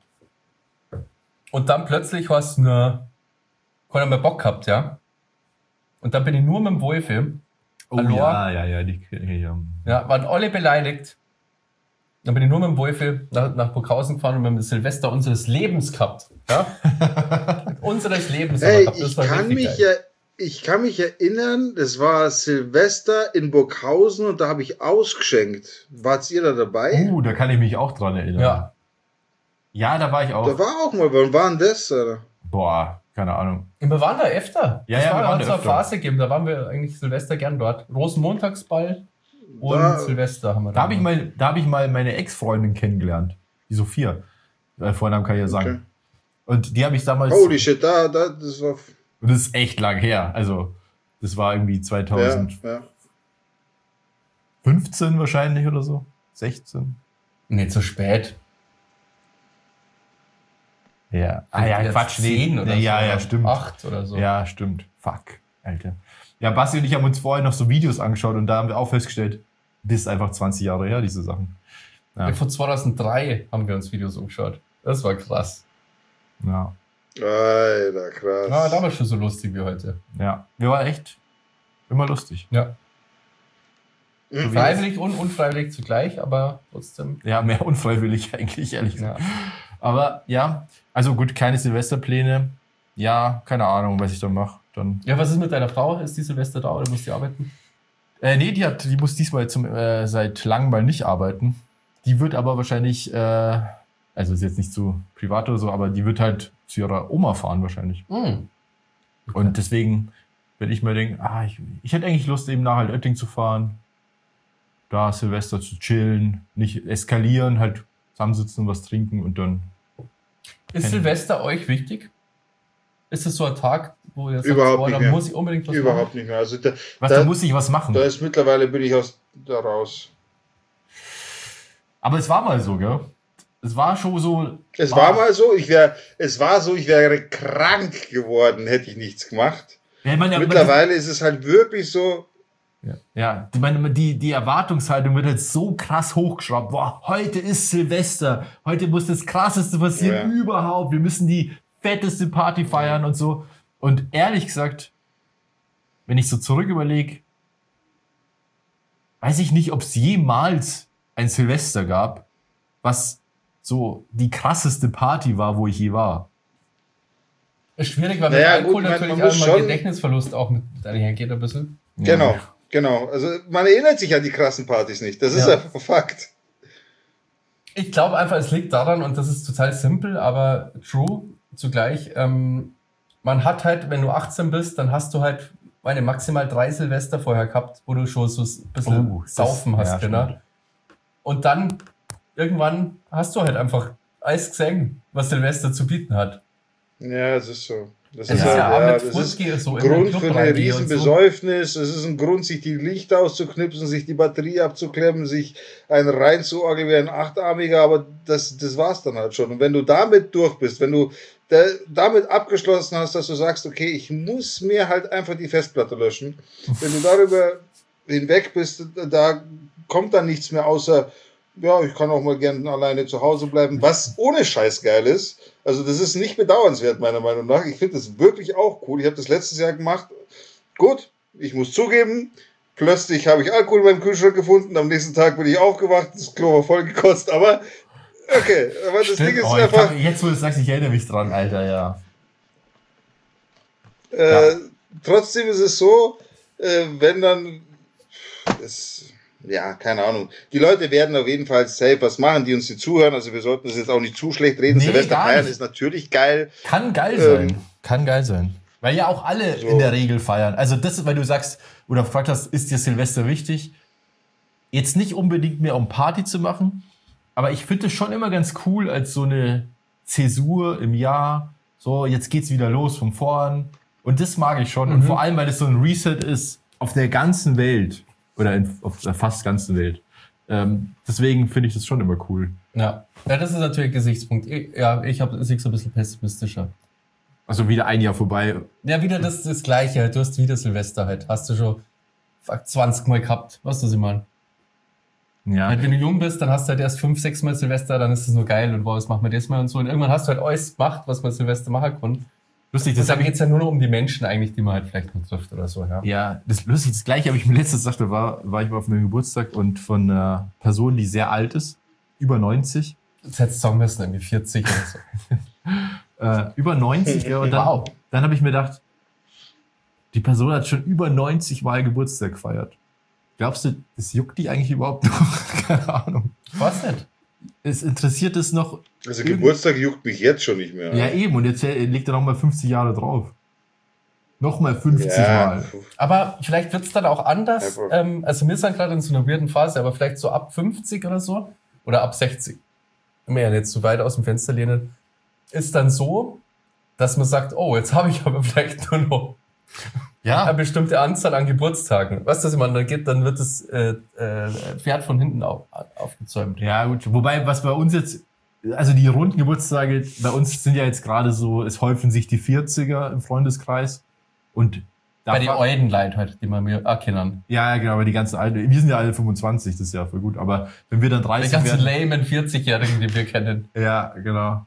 Und dann plötzlich hast du nur keiner mehr Bock gehabt, ja. Und dann bin ich nur mit dem Wolfi. Oh Hallo? ja, die ja. Ja, waren alle beleidigt. Dann bin ich nur mit dem Wolfi nach Burghausen gefahren und wir haben das Silvester unseres Lebens gehabt. Ja? Unseres Lebens. Hey, gehabt. Das ich war kann richtig mich geil. ich kann mich erinnern, das war Silvester in Burghausen und da habe ich ausgeschenkt. Wart ihr da dabei? Da kann ich mich auch dran erinnern. Ja. Ja, da war ich auch. Da war auch mal, wann war denn das? Oder? Boah, keine Ahnung. Wir waren da öfter. Ja, das ja, war wir waren so da eine öfter. Phase gegeben. Da waren wir eigentlich Silvester gern dort. Rosenmontagsball und Da- Silvester haben wir Da habe ich mal meine Ex-Freundin kennengelernt. Die Sophia. Vornamen kann ich ja sagen. Okay. Und die habe ich damals. Holy shit, das war. Und das ist echt lang her. Also, das war irgendwie 2015 Ja. wahrscheinlich oder so. 16. Nee, zu spät. Ja. Quatsch. 10 oder ja, so. ja, stimmt. 8 oder so. Ja, stimmt. Fuck, Alter. Ja, Basti und ich haben uns vorher noch so Videos angeschaut und da haben wir auch festgestellt, das ist einfach 20 Jahre her, diese Sachen. Ja. Von 2003 haben wir uns Videos angeschaut. Das war krass. Ja. Alter, krass. Ja, damals schon so lustig wie heute. Ja. Wir waren echt immer lustig. Ja. Mhm. Freiwillig und unfreiwillig zugleich, aber trotzdem. Ja, mehr unfreiwillig eigentlich, ehrlich gesagt. Ja. Aber ja, also gut, keine Silvesterpläne. Ja, keine Ahnung, was ich dann mache. Dann. Ja, was ist mit deiner Frau? Ist die Silvester da oder muss die arbeiten? Nee, die muss diesmal seit langem mal nicht arbeiten. Die wird aber wahrscheinlich, also ist jetzt nicht so privat oder so, aber die wird halt zu ihrer Oma fahren wahrscheinlich. Mhm. Und deswegen werde ich mir denken, ich hätte eigentlich Lust, eben nach Altötting zu fahren, da Silvester zu chillen, nicht eskalieren, halt zusammensitzen und was trinken und dann. Ist Silvester euch wichtig? Ist es so ein Tag, wo ihr sagt, Überhaupt nicht da mehr. muss ich unbedingt was Überhaupt nicht mehr. Also Da muss ich was machen. da ist mittlerweile bin ich da raus. Aber es war mal so, gell? Es war schon so. Es war mal so, ich wäre krank geworden, hätte ich nichts gemacht. Ja, Mittlerweile ist es halt wirklich so. Ja, die Erwartungshaltung wird jetzt so krass hochgeschraubt. Boah, heute ist Silvester. Heute muss das Krasseste passieren überhaupt. Wir müssen die fetteste Party feiern und so. Und ehrlich gesagt, wenn ich so zurück überlege, weiß ich nicht, ob es jemals ein Silvester gab, was so die krasseste Party war, wo ich je war. Ist schwierig, weil Naja, mit Alkohol gut, man natürlich muss auch mal schon- Gedächtnisverlust auch mit einhergeht ein bisschen. Genau. Also man erinnert sich an die krassen Partys nicht. Das ist Ja. einfach Fakt. Ich glaube einfach, es liegt daran, und das ist total simpel, aber true zugleich. Man hat halt, wenn du 18 bist, dann hast du halt meine maximal 3 Silvester vorher gehabt, wo du schon so ein bisschen Saufen hast, genau. Stimmt. Und dann irgendwann hast du halt einfach alles gesehen, was Silvester zu bieten hat. Ja, es ist so. Das Es ist ist halt, ja auch ja, mit das ist Fortgehen so ein in den Grund Club für eine reingehe und so. Riesenbesäufnis. Es ist ein Grund, sich die Lichter auszuknipsen, sich die Batterie abzuklemmen, sich einen reinzuorgeln wie ein Achtarmiger, aber das war's dann halt schon. Und wenn du damit durch bist, wenn du damit abgeschlossen hast, dass du sagst, okay, ich muss mir halt einfach die Festplatte löschen, wenn du darüber hinweg bist, da kommt dann nichts mehr außer, ja, ich kann auch mal gerne alleine zu Hause bleiben, was ohne Scheiß geil ist. Also das ist nicht bedauernswert, meiner Meinung nach. Ich finde das wirklich auch cool. Ich habe das letztes Jahr gemacht. Gut, ich muss zugeben, plötzlich habe ich Alkohol beim Kühlschrank gefunden. Am nächsten Tag bin ich aufgewacht, das Klo war voll gekotzt. Aber okay, aber das Ding ist einfach... Jetzt, wo du sagst, ich erinnere mich dran, Alter, ja. Trotzdem ist es so, wenn dann... Ja, keine Ahnung. Die Leute werden auf jeden Fall safe was machen, die uns hier zuhören. Also wir sollten das jetzt auch nicht zu schlecht reden. Nee, Silvester gar feiern nicht. ist natürlich geil. Kann geil sein. Kann geil sein. Weil ja auch alle So. in der Regel feiern. Also das, weil du sagst, oder gefragt hast, ist dir Silvester wichtig? Jetzt nicht unbedingt mehr um Party zu machen, aber ich finde es schon immer ganz cool als so eine Zäsur im Jahr. So, jetzt geht's wieder los von vorn. Und das mag ich schon. Und vor allem, weil es so ein Reset ist auf der ganzen Welt. Oder auf der fast ganzen Welt. Deswegen finde ich das schon immer cool. Ja, das ist natürlich ein Gesichtspunkt. Ich sehe so ein bisschen pessimistischer. Also wieder ein Jahr vorbei. Ja, wieder das Gleiche halt. Du hast wieder Silvester halt. Hast du schon 20 Mal gehabt. Weißt du, was ich meine? Ja. Halt, wenn du jung bist, dann hast du halt erst 5, 6 Mal Silvester, dann ist es nur geil und was machen wir das mal und so. Und irgendwann hast du halt alles gemacht, was man Silvester machen kann. Lustig, Deshalb geht es ja nur noch um die Menschen eigentlich, die man halt vielleicht noch trifft oder so, ja. Ja, das lustig, das gleiche habe ich mir letztens gesagt, war ich mal auf einem Geburtstag und von einer Person, die sehr alt ist, über 90. Das hättest du sagen müssen, irgendwie 40 oder so. Über 90, ja, und dann habe ich mir gedacht, die Person hat schon über 90 Mal Geburtstag gefeiert. Glaubst du, das juckt die eigentlich überhaupt noch? Keine Ahnung. Was nicht? Es interessiert es noch. Also Geburtstag juckt mich jetzt schon nicht mehr. Ja, eben, und jetzt legt er nochmal 50 Jahre drauf. Nochmal 50 Mal. Aber vielleicht wird's dann auch anders. Also wir sind gerade in so einer weirden Phase, aber vielleicht so ab 50 oder so. Oder ab 60. Mehr nicht zu weit aus dem Fenster lehnen. Ist dann so, dass man sagt, oh, jetzt habe ich aber vielleicht nur noch eine bestimmte Anzahl an Geburtstagen. Weißt du, was ich meine? Dann wird das Pferd von hinten aufgezäumt. Ja, gut. Wobei, was bei uns jetzt, also die runden Geburtstage, bei uns sind ja jetzt gerade so, es häufen sich die 40er im Freundeskreis. Und bei den alten Leuten halt, die man mir erkennen. Ja, genau, aber die ganzen alten, wir sind ja alle 25, das ist ja voll gut, aber wenn wir dann 30 werden. Die ganzen werden, lamen 40-Jährigen, die wir kennen. Ja, genau.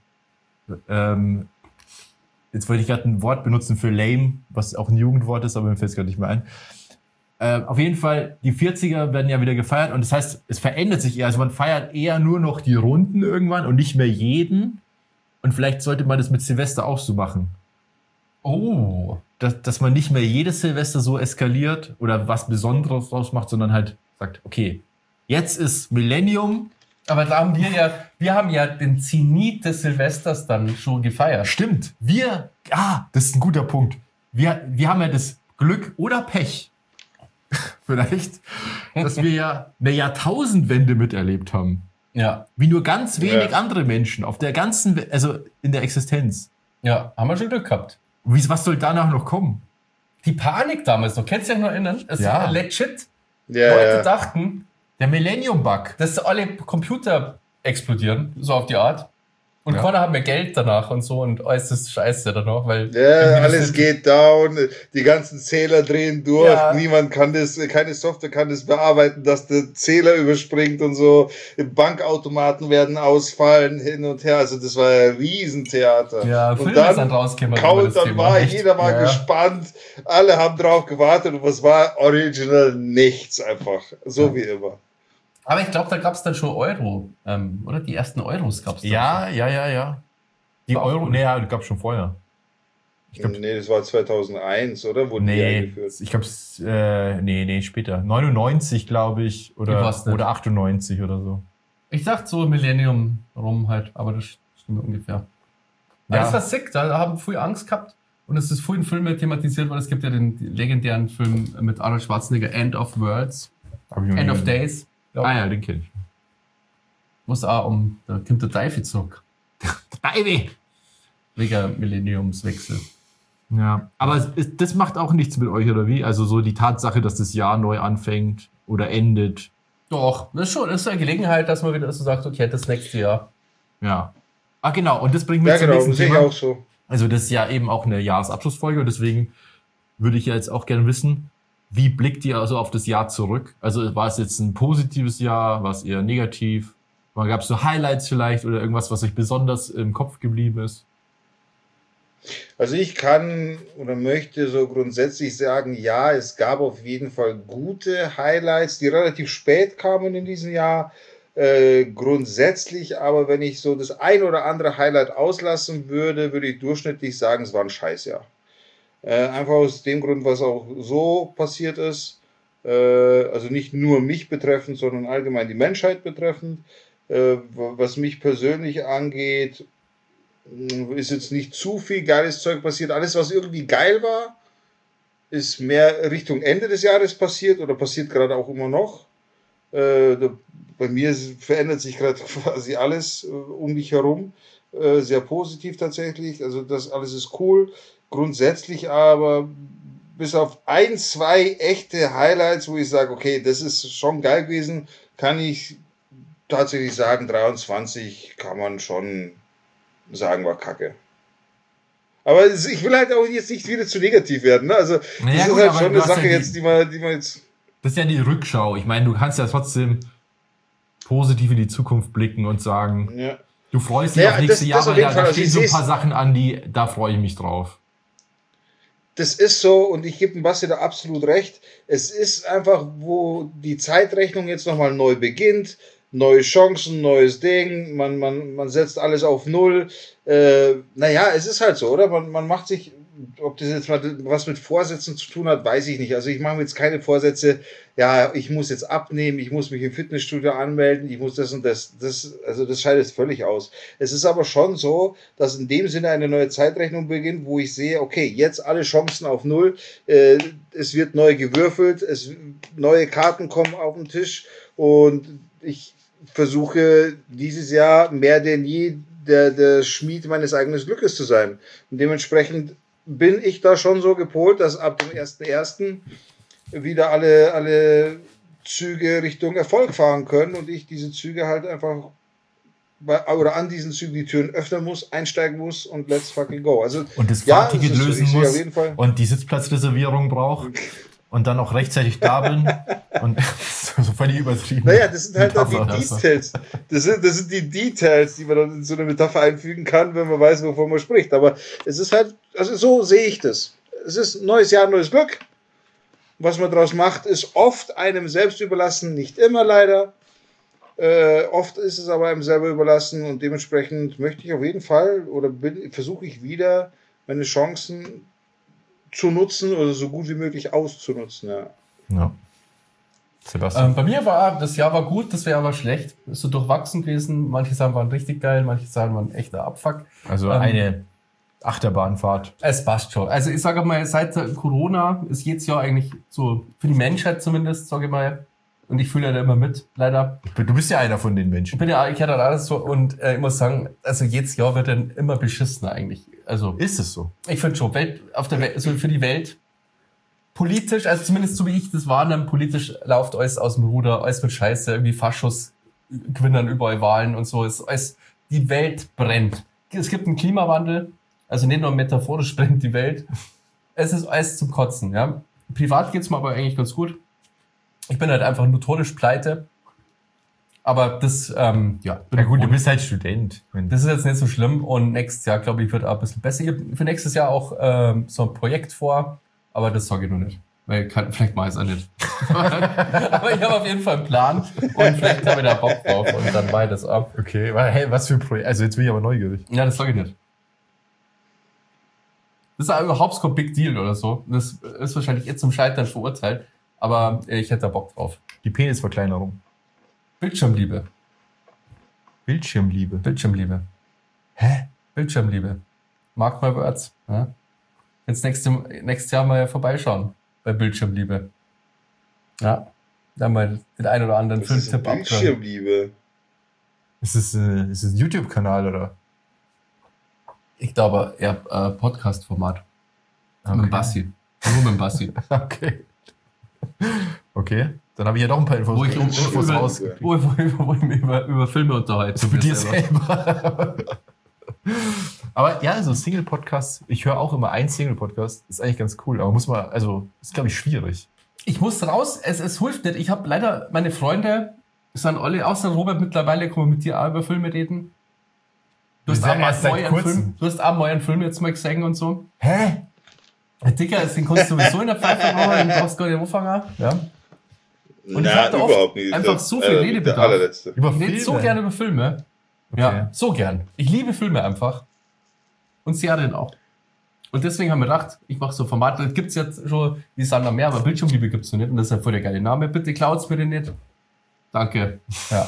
Jetzt wollte ich gerade ein Wort benutzen für lame, was auch ein Jugendwort ist, aber mir fällt es gerade nicht mehr ein. Auf jeden Fall, die 40er werden ja wieder gefeiert und das heißt, es verändert sich eher. Also man feiert eher nur noch die Runden irgendwann und nicht mehr jeden. Und vielleicht sollte man das mit Silvester auch so machen. Oh. Dass man nicht mehr jedes Silvester so eskaliert oder was Besonderes draus macht, sondern halt sagt, okay, jetzt ist Millennium. Aber da haben wir haben ja den Zenit des Silvesters dann schon gefeiert. Stimmt. Das ist ein guter Punkt. Wir haben ja das Glück oder Pech, vielleicht, dass wir ja eine Jahrtausendwende miterlebt haben. Ja. Wie nur ganz wenig andere Menschen auf der ganzen, also in der Existenz. Ja, haben wir schon Glück gehabt. Was soll danach noch kommen? Die Panik damals noch, kannst du dich noch erinnern? Es war legit. Ja, Leute dachten, der Millennium-Bug, dass alle Computer explodieren, so auf die Art. Und keiner hat mehr Geld danach und so und alles ist scheiße danach, weil... Ja, alles geht down, die ganzen Zähler drehen durch, niemand kann keine Software kann das bearbeiten, dass der Zähler überspringt und so, Bankautomaten werden ausfallen, hin und her, also das war ein Riesentheater. Ja, und dann rausgekommen. Countdown war, jeder war gespannt, alle haben drauf gewartet und was war? Original nichts einfach, so wie immer. Aber ich glaube, da gab es dann schon Euro, oder? Die ersten Euros gab es dann Ja. Die Euro, die gab es schon vorher. Nee, das war 2001, oder? Wurden die eingeführt? Ich glaube, später. 99, glaube ich, oder 98 oder so. Ich dachte so Millennium rum halt, aber das stimmt ungefähr. Ja. Das war sick, da haben früh Angst gehabt, Und es ist vorhin Filme thematisiert worden. Es gibt ja den legendären Film mit Arnold Schwarzenegger, End of Worlds, End of Days. Ja, den kenne ich. Wo es auch da kommt der Teufel zurück. Teufel! Wegen Millenniumswechsel. Ja, aber das macht auch nichts mit euch, oder wie? Also so die Tatsache, dass das Jahr neu anfängt oder endet. Doch, das ist so eine Gelegenheit, dass man wieder so sagt, okay, das nächste Jahr. Ja. Ah, genau, und das bringt mich zum nächsten sehe ich Thema. auch so. Also das ist ja eben auch eine Jahresabschlussfolge und deswegen würde ich ja jetzt auch gerne wissen, wie blickt ihr also auf das Jahr zurück? Also war es jetzt ein positives Jahr, war es eher negativ? Gab es so Highlights vielleicht oder irgendwas, was euch besonders im Kopf geblieben ist? Also ich kann oder möchte so grundsätzlich sagen, ja, es gab auf jeden Fall gute Highlights, die relativ spät kamen in diesem Jahr. Grundsätzlich, aber wenn ich so das ein oder andere Highlight auslassen würde, würde ich durchschnittlich sagen, es war ein Scheißjahr. Einfach aus dem Grund, was auch so passiert ist. Also nicht nur mich betreffend, sondern allgemein die Menschheit betreffend. Was mich persönlich angeht, ist jetzt nicht zu viel geiles Zeug passiert. Alles, was irgendwie geil war, ist mehr Richtung Ende des Jahres passiert oder passiert gerade auch immer noch. Bei mir verändert sich gerade quasi alles um mich herum. Sehr positiv tatsächlich. Also das alles ist cool. Grundsätzlich aber bis auf 1, 2 echte Highlights, wo ich sage, okay, das ist schon geil gewesen, kann ich tatsächlich sagen, 23 kann man schon sagen, war kacke. Aber ich will halt auch jetzt nicht wieder zu negativ werden. Ne? Also das ist gut, halt schon eine Sache ja jetzt, die man jetzt... Das ist ja die Rückschau. Ich meine, du kannst ja trotzdem positiv in die Zukunft blicken und sagen, Ja. du freust dich auf nächste Jahr, weil da stehen so ein paar Sachen an, da freue ich mich drauf. Das ist so und ich gebe dem Basti da absolut recht. Es ist einfach, wo die Zeitrechnung jetzt nochmal neu beginnt, neue Chancen, neues Ding, man setzt alles auf Null. Naja, es ist halt so, oder? Man macht sich, ob das jetzt mal was mit Vorsätzen zu tun hat, weiß ich nicht. Also ich mache mir jetzt keine Vorsätze, ja, ich muss jetzt abnehmen, ich muss mich im Fitnessstudio anmelden, ich muss das und das. Also das scheidet völlig aus. Es ist aber schon so, dass in dem Sinne eine neue Zeitrechnung beginnt, wo ich sehe, okay, jetzt alle Chancen auf Null, es wird neu gewürfelt, neue Karten kommen auf den Tisch und ich versuche dieses Jahr mehr denn je der Schmied meines eigenen Glückes zu sein. Und dementsprechend bin ich da schon so gepolt, dass ab dem 1.1. wieder alle Züge Richtung Erfolg fahren können und ich diese Züge halt einfach oder an diesen Zügen die Türen öffnen muss, einsteigen muss und let's fucking go. Also, und das Fahrticket lösen muss auf jeden Fall. Und die Sitzplatzreservierung braucht und dann auch rechtzeitig da bin und so völlig übertrieben. Naja, das sind halt dann die Details. Das sind die Details, die man dann in so eine Metapher einfügen kann, wenn man weiß, wovon man spricht. Aber es ist halt, also so sehe ich das. Es ist ein neues Jahr, neues Glück. Was man daraus macht, ist oft einem selbst überlassen, nicht immer leider. Oft ist es aber einem selber überlassen und dementsprechend möchte ich auf jeden Fall oder versuche ich wieder meine Chancen zu nutzen oder so gut wie möglich auszunutzen. Ja. Sebastian. Bei mir das Jahr war gut, das Jahr war schlecht. Ist so durchwachsen gewesen. Manche Sachen waren richtig geil, manche Sachen waren echter Abfuck. Also eine Achterbahnfahrt. Es passt schon. Also ich sage mal, seit Corona ist jedes Jahr eigentlich so, für die Menschheit zumindest, sage ich mal, und ich fühle ja da immer mit, leider. Du bist ja einer von den Menschen. Ich hatte alles so und ich muss sagen, also jedes Jahr wird dann immer beschissener eigentlich. Also ist es so? Ich finde schon, auf der Welt, also für die Welt, politisch, also zumindest so wie ich das wahrnehme, politisch läuft alles aus dem Ruder, alles mit Scheiße, irgendwie Faschos gewinnen überall Wahlen und so. Die Welt brennt. Es gibt einen Klimawandel, also nicht nur metaphorisch brennt die Welt. Es ist alles zum Kotzen, ja. Privat geht's mir aber eigentlich ganz gut. Ich bin halt einfach notorisch pleite. Aber das, ja gut, du bist halt Student. Das ist jetzt nicht so schlimm und nächstes Jahr, glaube ich, wird auch ein bisschen besser. Ich habe für nächstes Jahr auch so ein Projekt vor, aber das sage ich noch nicht. Weil vielleicht mache ich es auch nicht. Aber ich habe auf jeden Fall einen Plan und vielleicht habe ich da Bock drauf und dann mache ich das ab. Okay, hey, was für ein Projekt? Also jetzt bin ich aber neugierig. Ja, das sage ich nicht. Das ist aber überhaupt kein Big Deal oder so. Das ist wahrscheinlich jetzt zum Scheitern verurteilt, aber ich hätte da Bock drauf. Die Penisverkleinerung. Bildschirmliebe. Bildschirmliebe? Bildschirmliebe. Hä? Bildschirmliebe. Mark my words. Ja? jetzt nächstes Jahr mal vorbeischauen bei Bildschirmliebe. Ja, dann mal den einen oder anderen Das ist ein Filmtipp abschauen. Bildschirmliebe. Ist es ein YouTube-Kanal oder? Ich glaube, eher Podcast-Format. Okay. Mit dem Bassi. Nur mit dem Bassi. Okay. Okay, dann habe ich ja noch ein paar Infos, Wo ich raus. wo ich mich über Filme unterhalte. Mit dir selber. Aber ja, so Single-Podcasts, ich höre auch immer einen Single-Podcast, ist eigentlich ganz cool, aber muss man, also, ist glaube ich schwierig. Ich muss raus, es hilft nicht. Ich habe leider meine Freunde, sind alle, außer Robert mittlerweile, kann man mit dir auch über Filme reden. Du hast auch mal einen Film jetzt mal gesehen und so. Hä? Dicker, den kannst du sowieso in der Pfeife machen, du brauchst gar nicht anfangen. Ja. Und ich hab da überhaupt nicht. einfach so viel Redebedarf. Der allerletzte. Über Ich rede so gerne über Filme. Okay. Ja, so gern. Ich liebe Filme einfach. Und Serien auch. Und deswegen haben wir gedacht, ich mache so Formate. Das gibt's jetzt schon, die sagen noch mehr, aber Bildschirmliebe gibt's noch nicht. Und das ist ja voll der geile Name. Bitte klaut's mir den nicht. Danke. Ja.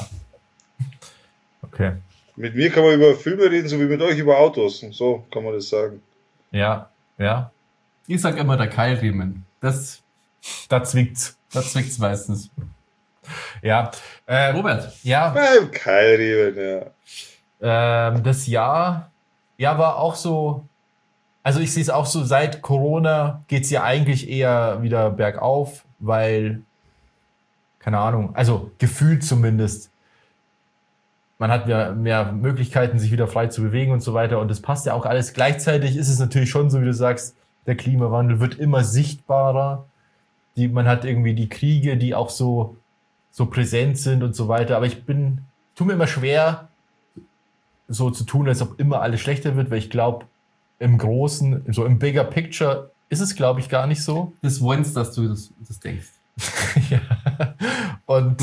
Okay. Mit mir kann man über Filme reden, so wie mit euch über Autos. So kann man das sagen. Ja. Ich sag immer der Keilriemen. Da zwickt's. Das zwickt's meistens. Ja. Robert. Ja. Beim Keilriemen, ja. Das Jahr war auch so, also ich sehe es auch so, seit Corona geht's ja eigentlich eher wieder bergauf, weil, keine Ahnung, also gefühlt zumindest, man hat mehr Möglichkeiten, sich wieder frei zu bewegen und so weiter und das passt ja auch alles. Gleichzeitig ist es natürlich schon so, wie du sagst, der Klimawandel wird immer sichtbarer, man hat irgendwie die Kriege, die auch so präsent sind und so weiter, aber tue mir immer schwer, so zu tun, als ob immer alles schlechter wird, weil ich glaube, im Großen, so im Bigger Picture ist es, glaube ich, gar nicht so. Das wollen's, dass du das denkst. Ja. Und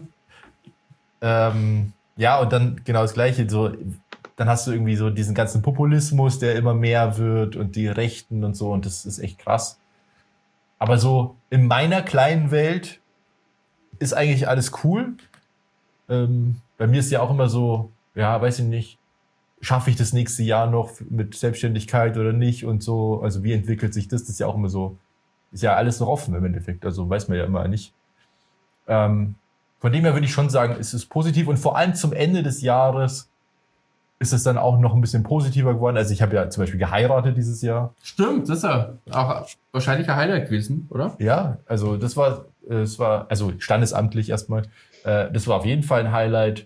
ja, und dann genau das Gleiche, so, dann hast du irgendwie so diesen ganzen Populismus, der immer mehr wird und die Rechten und so, und das ist echt krass. Aber so in meiner kleinen Welt ist eigentlich alles cool. Bei mir ist ja auch immer so, ja, weiß ich nicht, schaffe ich das nächste Jahr noch mit Selbstständigkeit oder nicht und so, also wie entwickelt sich das? Das ist ja auch immer so, ist ja alles noch offen im Endeffekt, also weiß man ja immer nicht. Von dem her würde ich schon sagen, es ist positiv und vor allem zum Ende des Jahres ist es dann auch noch ein bisschen positiver geworden. Also ich habe ja zum Beispiel geheiratet dieses Jahr. Stimmt, das ist ja auch wahrscheinlich ein Highlight gewesen, oder? Ja, also es war also standesamtlich erstmal, das war auf jeden Fall ein Highlight.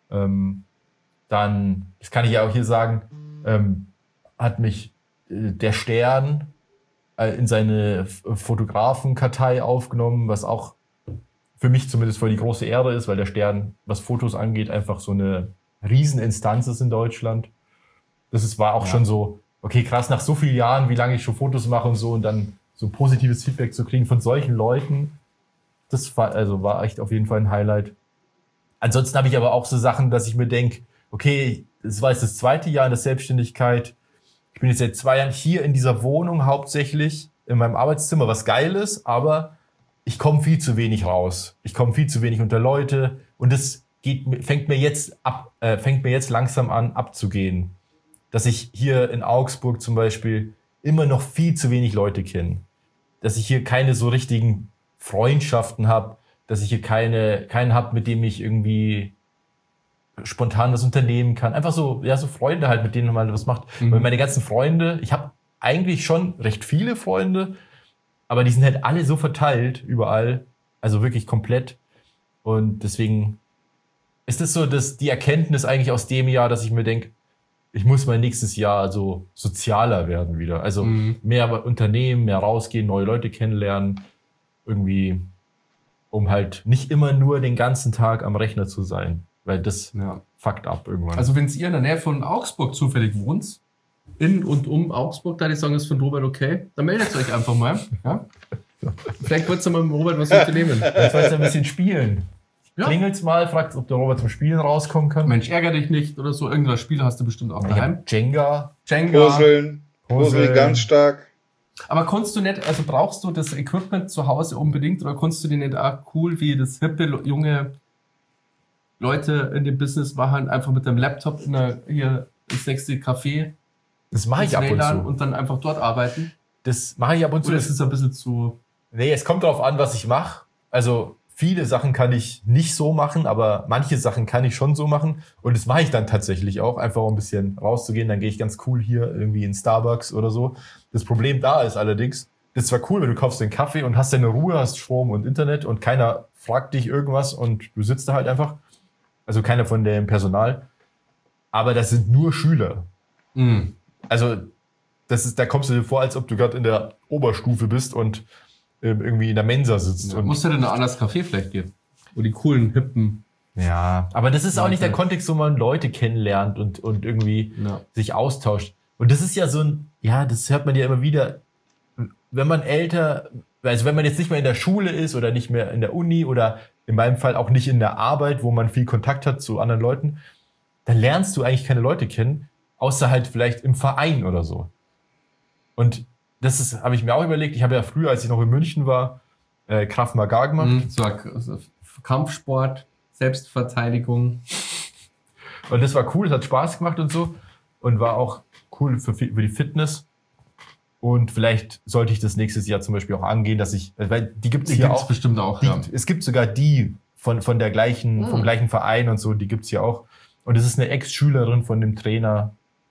Dann, das kann ich ja auch hier sagen, hat mich der Stern in seine Fotografenkartei aufgenommen, was auch für mich zumindest voll die große Ehre ist, weil der Stern, was Fotos angeht, einfach so eine Rieseninstanz ist in Deutschland. War auch schon so, okay, krass, nach so vielen Jahren, wie lange ich schon Fotos mache und so, und dann so positives Feedback zu kriegen von solchen Leuten, das war echt auf jeden Fall ein Highlight. Ansonsten habe ich aber auch so Sachen, dass ich mir denke, okay, es war jetzt das 2. Jahr in der Selbstständigkeit. Ich bin jetzt seit 2 Jahren hier in dieser Wohnung hauptsächlich, in meinem Arbeitszimmer, was geil ist, aber ich komme viel zu wenig raus. Ich komme viel zu wenig unter Leute und das fängt mir jetzt langsam an abzugehen. Dass ich hier in Augsburg zum Beispiel immer noch viel zu wenig Leute kenne. Dass ich hier keine so richtigen Freundschaften habe, dass ich hier keinen habe, mit dem ich irgendwie spontan das unternehmen kann. Einfach so, ja, so Freunde halt, mit denen man was macht. Mhm. Weil meine ganzen Freunde, ich habe eigentlich schon recht viele Freunde, aber die sind halt alle so verteilt überall, also wirklich komplett. Und deswegen ist das so, dass die Erkenntnis eigentlich aus dem Jahr, dass ich mir denke, ich muss mal nächstes Jahr so sozialer werden wieder. Also mehr Unternehmen, mehr rausgehen, neue Leute kennenlernen, irgendwie, um halt nicht immer nur den ganzen Tag am Rechner zu sein. Weil das fuckt ab irgendwann. Also wenn ihr in der Nähe von Augsburg zufällig wohnt, in und um Augsburg, da die sagen, ist von Robert okay, dann meldet euch einfach mal. Ja? Vielleicht wollt ihr mal mit Robert was unternehmen. Vielleicht wollt ihr ein bisschen spielen. Ja. Klingelt's mal, fragt, ob der Robert zum Spielen rauskommen kann. Mensch, ärger dich nicht oder so. Irgendwas Spiel hast du bestimmt auch daheim. Jenga. Puzzeln ganz stark. Aber konntest du nicht, also brauchst du das Equipment zu Hause unbedingt oder konntest du dir nicht auch cool wie das hippe, junge Leute in dem Business machen, einfach mit dem Laptop hier ins nächste Café das mache ich ab und zu. Und dann einfach dort arbeiten? Das mache ich ab und zu. Oder ist es ein bisschen zu... Nee, es kommt darauf an, was ich mache. Also viele Sachen kann ich nicht so machen, aber manche Sachen kann ich schon so machen. Und das mache ich dann tatsächlich auch, einfach um ein bisschen rauszugehen. Dann gehe ich ganz cool hier irgendwie in Starbucks oder so. Das Problem da ist allerdings, das ist zwar cool, wenn du kaufst den Kaffee und hast deine Ruhe, hast Strom und Internet und keiner fragt dich irgendwas und du sitzt da halt einfach. Also keiner von dem Personal. Aber das sind nur Schüler. Also da kommst du dir vor, als ob du gerade in der Oberstufe bist und irgendwie in der Mensa sitzt. Ja, und musst du denn ein anderes Café vielleicht gehen? Wo die coolen, hippen... Ja, aber das ist auch nicht der Kontext, wo man Leute kennenlernt und irgendwie sich austauscht. Und das ist ja so das hört man ja immer wieder, wenn man wenn man jetzt nicht mehr in der Schule ist oder nicht mehr in der Uni oder in meinem Fall auch nicht in der Arbeit, wo man viel Kontakt hat zu anderen Leuten, dann lernst du eigentlich keine Leute kennen, außer halt vielleicht im Verein oder so. Und das habe ich mir auch überlegt. Ich habe ja früher, als ich noch in München war, Krav Maga gemacht. So Kampfsport, Selbstverteidigung. Und das war cool, es hat Spaß gemacht und so. Und war auch cool für die Fitness. Und vielleicht sollte ich das nächstes Jahr zum Beispiel auch angehen, dass weil die gibt es hier auch. Bestimmt auch, Es gibt sogar die von der gleichen, vom gleichen Verein und so, die gibt's hier auch. Und es ist eine Ex-Schülerin von dem Trainer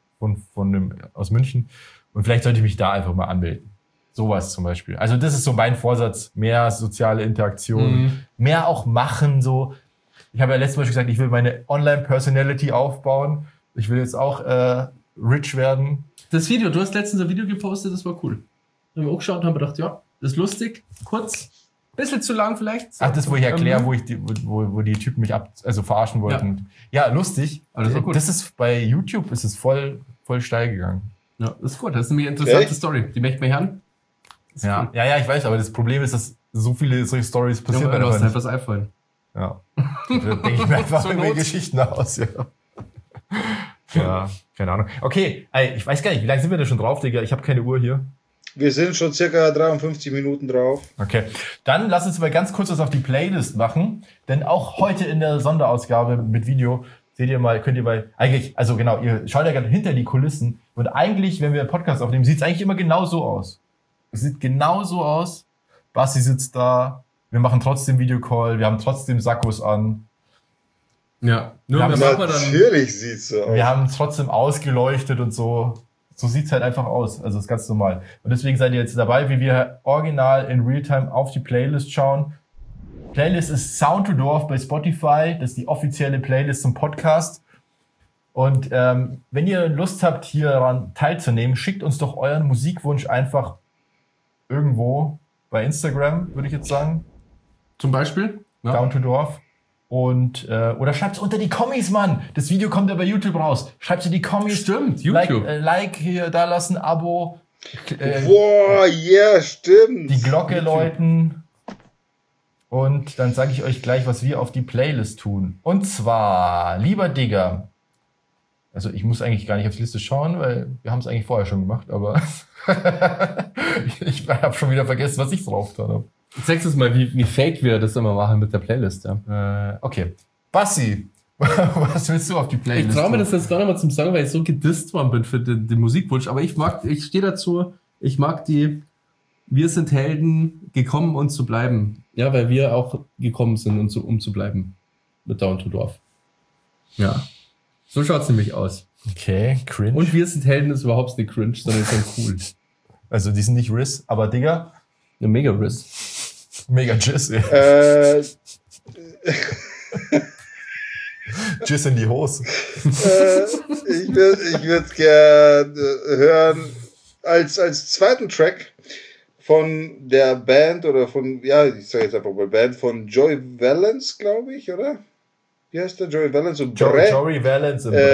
aus München. Und vielleicht sollte ich mich da einfach mal anmelden. Sowas zum Beispiel. Also das ist so mein Vorsatz. Mehr soziale Interaktion, mehr auch machen, so. Ich habe ja letztes Mal schon gesagt, ich will meine Online-Personality aufbauen. Ich will jetzt auch rich werden. Das Video, du hast letztens ein Video gepostet, das war cool. Da haben wir auch geschaut und haben gedacht, ja, das ist lustig, kurz, bisschen zu lang vielleicht. Ach, das, wo ich erkläre, wo die Typen mich verarschen wollten. Ja, lustig. Aber das war gut. Das ist bei YouTube ist es voll steil gegangen. Ja, das ist gut. Das ist nämlich eine interessante Story. Die möchte man hören. Ja. Cool. Ja, ich weiß, aber das Problem ist, dass so viele solche Stories passieren. Ja, du hast einfach was einfallen. Ja. Da denke ich mir einfach irgendwie Geschichten aus, ja. Ja, keine Ahnung. Okay, ich weiß gar nicht, wie lange sind wir da schon drauf, Digga? Ich habe keine Uhr hier. Wir sind schon circa 53 Minuten drauf. Okay, dann lass uns mal ganz kurz was auf die Playlist machen, denn auch heute in der Sonderausgabe mit Video könnt ihr mal, ihr schaut ja gerade hinter die Kulissen und eigentlich, wenn wir einen Podcast aufnehmen, sieht es eigentlich immer genau so aus. Es sieht genau so aus. Basti sitzt da, wir machen trotzdem Videocall, wir haben trotzdem Sakkos an. Ja, natürlich sieht's so aus. Wir haben es trotzdem ausgeleuchtet und so. So sieht's halt einfach aus. Also ist ganz normal. Und deswegen seid ihr jetzt dabei, wie wir original in Realtime auf die Playlist schauen. Playlist ist Sound to Dorf bei Spotify. Das ist die offizielle Playlist zum Podcast. Und wenn ihr Lust habt, hier daran teilzunehmen, schickt uns doch euren Musikwunsch einfach irgendwo bei Instagram, würde ich jetzt sagen. Zum Beispiel? Ja. Down to Dorf. Und, oder schreibt's unter die Kommis, Mann. Das Video kommt ja bei YouTube raus. Schreibt's in die Kommis. Stimmt, YouTube. Like hier, da lassen, Abo. Boah, yeah, stimmt. Die Glocke läuten. Und dann sage ich euch gleich, was wir auf die Playlist tun. Und zwar, lieber Digger. Also ich muss eigentlich gar nicht auf die Liste schauen, weil wir haben es eigentlich vorher schon gemacht, aber ich habe schon wieder vergessen, was ich drauf getan habe. Zeig uns mal, wie fake wir das immer machen mit der Playlist. Ja. Okay. Basti, was willst du auf die Playlist? Ich traue mir das jetzt gar nicht mal zum Sagen, weil ich so gedisst worden bin für den Musikwunsch. Aber ich stehe dazu, ich mag die Wir sind Helden, gekommen, um zu bleiben. Ja, weil wir auch gekommen sind, um zu bleiben. Mit Down to Dorf. Ja. So schaut's nämlich aus. Okay, cringe. Und Wir sind Helden ist überhaupt nicht cringe, sondern ist dann cool. Also die sind nicht Riss, aber Digga. Eine mega Riss. Mega Jizz, ey. Jizz in die Hose. Ich würde gerne hören, als zweiten Track von der Band oder ich sage jetzt einfach mal Band von Joey Valence, glaube ich, oder? Wie heißt der? Joey Valence und Joey Valence und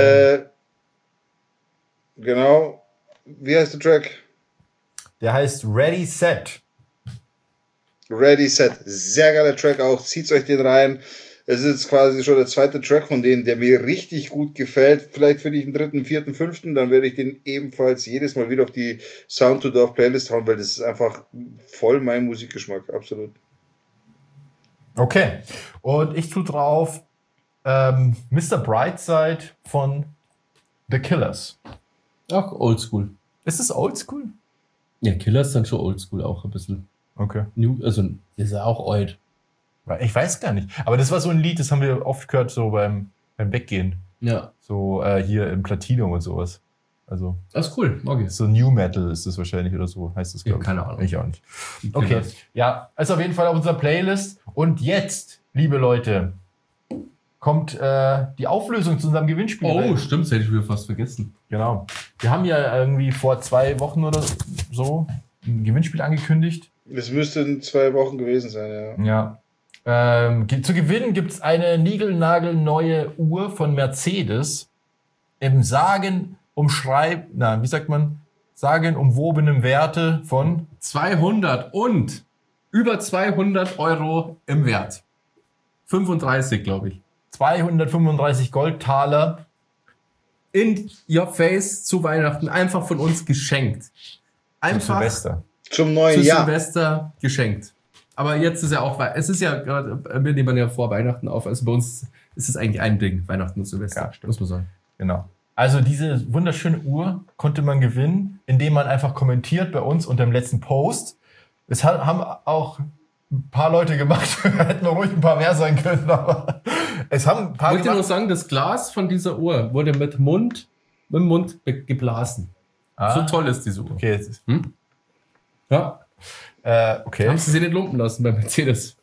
genau. Wie heißt der Track? Der heißt Ready Set. Ready Set. Sehr geiler Track auch. Zieht euch den rein. Es ist quasi schon der zweite Track von denen, der mir richtig gut gefällt. Vielleicht finde ich den dritten, vierten, fünften, dann werde ich den ebenfalls jedes Mal wieder auf die Sound to Dorf Playlist hauen, weil das ist einfach voll mein Musikgeschmack. Absolut. Okay. Und ich tue drauf Mr. Brightside von The Killers. Ach, oldschool. Ist es oldschool? Ja, Killer ist dann schon oldschool auch ein bisschen. Okay. New, also, das ist ja auch alt. Ich weiß gar nicht. Aber das war so ein Lied, das haben wir oft gehört, so beim Weggehen. Ja. So hier im Platinum und sowas. Also, Das ist cool, mag ich. so New Metal ist das wahrscheinlich oder so, heißt das, Ja, glaube ich. keine Ahnung. Ich auch nicht. Okay, ja, ist auf jeden Fall auf unserer Playlist. Und jetzt, liebe Leute, kommt die Auflösung zu unserem Gewinnspiel. Oh, stimmt, das hätte ich wieder fast vergessen. Genau. Wir haben ja irgendwie vor 2 Wochen oder so ein Gewinnspiel angekündigt. Das müsste in 2 Wochen gewesen sein, ja. Ja. Zu gewinnen gibt es eine niegelnagelneue Uhr von Mercedes im sagenumwobenen Werte von 200 und über 200 Euro im Wert. 35, glaube ich. 235 Goldtaler. In your face zu Weihnachten. Einfach von uns geschenkt. Einfach Silvester. Zum neuen zu Jahr. Silvester geschenkt. Aber jetzt ist ja auch, es ist ja gerade, wir nehmen ja vor Weihnachten auf. Also bei uns ist es eigentlich ein Ding, Weihnachten und Silvester. Ja, stimmt. Muss man sagen. Genau. Also diese wunderschöne Uhr konnte man gewinnen, indem man einfach kommentiert bei uns unter dem letzten Post. Es haben auch ein paar Leute gemacht, hätten wir ruhig ein paar mehr sein können, aber es haben ein paar Ich wollte nur gemacht. sagen, das Glas von dieser Uhr wurde mit dem Mund geblasen. So toll ist diese Uhr. Okay, jetzt, Ja. okay. Haben sie sich nicht lumpen lassen bei Mercedes.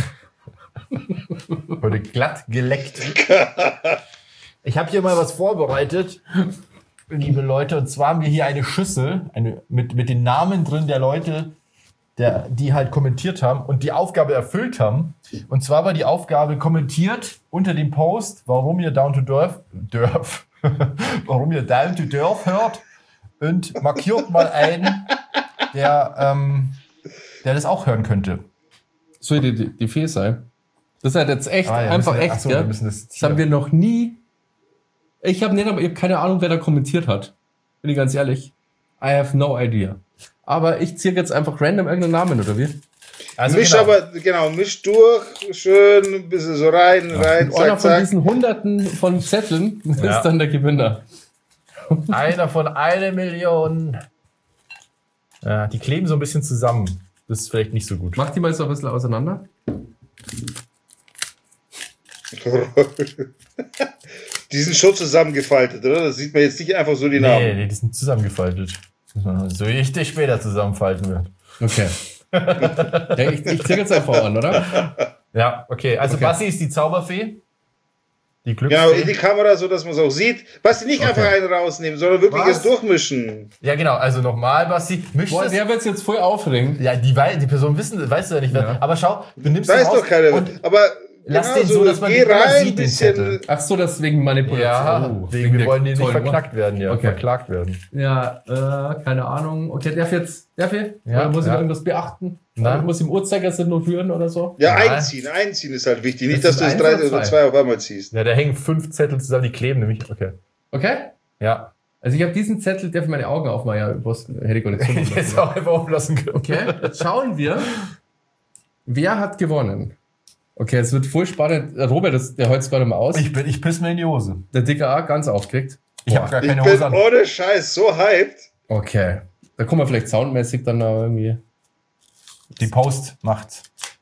Wurde glatt geleckt. Ich habe hier mal was vorbereitet, liebe Leute. Und zwar haben wir hier eine Schüssel mit den Namen drin der Leute, die halt kommentiert haben und die Aufgabe erfüllt haben. Und zwar war die Aufgabe kommentiert unter dem Post, warum ihr Down to Dörf warum ihr Down to Dörf hört und markiert mal einen, der das auch hören könnte. So die Fee sei. Das ist halt jetzt echt, einfach echt, achso, gell? wir müssen das Das haben wir noch nie. Ich habe keine Ahnung, wer da kommentiert hat. Bin ich ganz ehrlich. I have no idea. Aber ich ziehe jetzt einfach random irgendeinen Namen, oder wie? Also misch misch durch, schön, ein bisschen so rein, Und einer zack, von zack. diesen Hunderten von Zetteln Ja. ist dann der Gewinner. Einer von 1 Million. Ja, die kleben so ein bisschen zusammen. Das ist vielleicht nicht so gut. Mach die mal so ein bisschen auseinander. Die sind schon zusammengefaltet, oder? Das sieht man jetzt nicht einfach so die Namen. Nee, die sind zusammengefaltet. So richtig später zusammenfalten wird. Okay. Ja, ich ziehe jetzt einfach an, oder? Ja, okay. Also Okay. Bassi ist die Zauberfee. Die Genau, in die Glücksfee. Kamera, so dass man es auch sieht. Was nicht einfach einen rausnehmen, sondern wirklich Was? jetzt durchmischen. Ja, genau. Also nochmal, Bassi. Misch Boah, das. der wird jetzt voll aufregen. Ja, die Person weißt du ja nicht. Ja. Aber schau, du nimmst Weiß den raus doch keiner. und Aber lass genau den so, dass man geh den immer rein, sieht, den bisschen. Zettel. Ach so, deswegen Manipulation. ja, Oh, wir der wollen die nicht tollen Uhr. verknackt werden, ja. Okay. Verklagt werden. Ja, keine Ahnung. Okay, darf ich? Ja, Oder muss ich ja. irgendwas beachten? Nein. Muss ich im Uhrzeigersinn noch führen oder so? Ja, Nein. einziehen ist halt wichtig. Nicht, Das dass ist du es eins 3 oder oder zwei? 2 auf einmal ziehst. Ja, da hängen 5 Zettel zusammen, die kleben nämlich. Okay. Okay? Ja. Also ich habe diesen Zettel, darf ich meine Augen aufmachen? Ja, was hätte ich gar nicht tun Ich hätte es lassen. auch einfach auflassen können. Okay, jetzt schauen wir. Wer hat gewonnen? Okay, es wird voll spannend. Robert, der holt es gerade mal aus. Ich piss mir in die Hose. Der Dicke A, ganz aufgeregt. Ich habe gar Ich keine bin Hose an. ohne Scheiß so hyped. Okay. Da kommen wir vielleicht soundmäßig dann noch irgendwie. Die Post macht.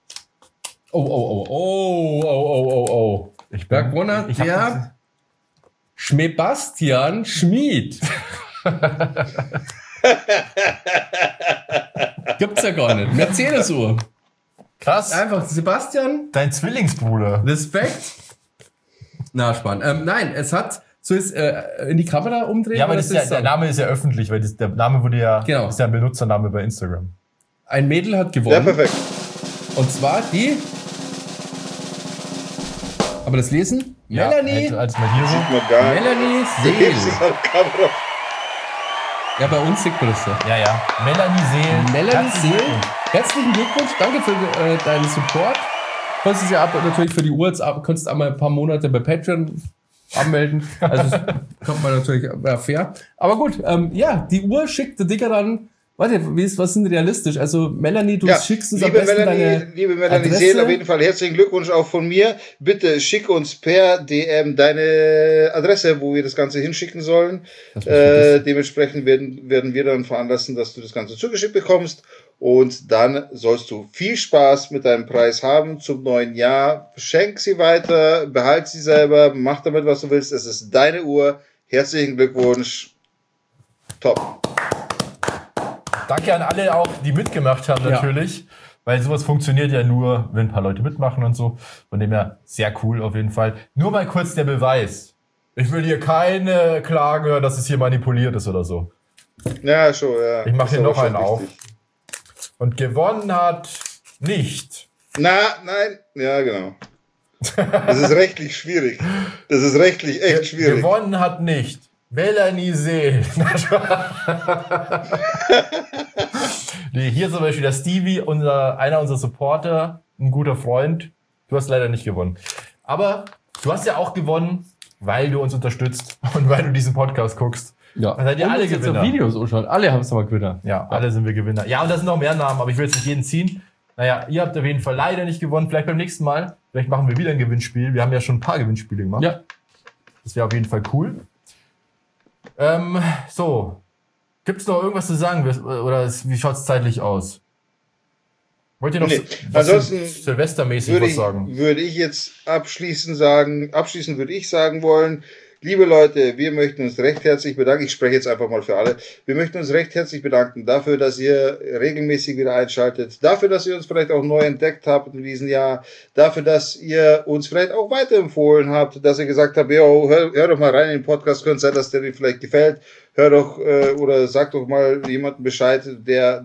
Oh. Ich Wer gewonnen hat? ich hab Der Schmebastian Schmid. Gibt's ja gar nicht. Mercedes-Uhr. krass. Einfach Sebastian, Dein Zwillingsbruder. Respekt. Na, spannend. Nein, es hat, so ist in die Kamera umdrehen. Ja, aber oder das ist ja, der Name ist ja öffentlich, weil der Name wurde ja, Genau. ist ja ein Benutzername bei Instagram. ein Mädel hat Ja, gewonnen. perfekt. Und zwar die. Aber das lesen? Melanie. Ja, als mal hier so. Sieht man gar nicht. Melanie Du hebst Seel. es an die Kamera. Ja, bei uns sieht man das so. Ja. Melanie Seel. Melanie Herzlichen Seel, Glückwunsch. herzlichen Glückwunsch, danke für deinen Support. Konntest ja natürlich für die Uhr jetzt konntest einmal ein paar Monate bei Patreon anmelden. Also das kommt man natürlich fair. Aber gut, ja, die Uhr schickt der Dicker dann Warte, was sind realistisch? Also Melanie, du schickst uns am liebe besten Melanie Adresse. Seel, auf jeden Fall herzlichen Glückwunsch auch von mir. Bitte schick uns per DM deine Adresse, wo wir das Ganze hinschicken sollen. Dementsprechend werden wir dann veranlassen, dass du das Ganze zugeschickt bekommst. Und dann sollst du viel Spaß mit deinem Preis haben zum neuen Jahr. Schenk sie weiter, behalt sie selber, mach damit, was du willst. Es ist deine Uhr. Herzlichen Glückwunsch. Top. Danke an alle auch, die mitgemacht haben natürlich, weil sowas funktioniert ja nur, wenn ein paar Leute mitmachen und so. Von dem her sehr cool auf jeden Fall. Nur mal kurz der Beweis. Ich will hier keine Klagen hören, dass es hier manipuliert ist oder so. Ja, schon, ja. Ich mache hier noch einen auf. Und gewonnen hat nicht. Nein. Ja, genau. Das ist rechtlich schwierig. Das ist rechtlich echt schwierig. Gewonnen hat nicht Melanie Seel. Nee, hier zum Beispiel der Stevie, einer unserer Supporter, ein guter Freund. Du hast leider nicht gewonnen. Aber du hast ja auch gewonnen, weil du uns unterstützt und weil du diesen Podcast guckst. Ja. Dann seid ihr alle Gewinner. Videos anschauen. Alle haben es aber Gewinner. Ja, alle sind wir Gewinner. Ja, und da sind noch mehr Namen, aber ich will jetzt nicht jeden ziehen. Naja, ihr habt auf jeden Fall leider nicht gewonnen. Vielleicht beim nächsten Mal. Vielleicht machen wir wieder ein Gewinnspiel. Wir haben ja schon ein paar Gewinnspiele gemacht. Ja. Das wäre auf jeden Fall cool. So. Gibt's noch irgendwas zu sagen? Oder wie schaut's zeitlich aus? Wollt ihr noch ansonsten silvestermäßig was sagen? Würde ich jetzt abschließend würde ich sagen wollen, liebe Leute, wir möchten uns recht herzlich bedanken. Ich spreche jetzt einfach mal für alle. Wir möchten uns recht herzlich bedanken dafür, dass ihr regelmäßig wieder einschaltet. Dafür, dass ihr uns vielleicht auch neu entdeckt habt in diesem Jahr. Dafür, dass ihr uns vielleicht auch weiterempfohlen habt. Dass ihr gesagt habt, yo, hör doch mal rein in den Podcast. Könnte sein, dass der dir vielleicht gefällt. Hör doch oder sag doch mal jemandem Bescheid, dem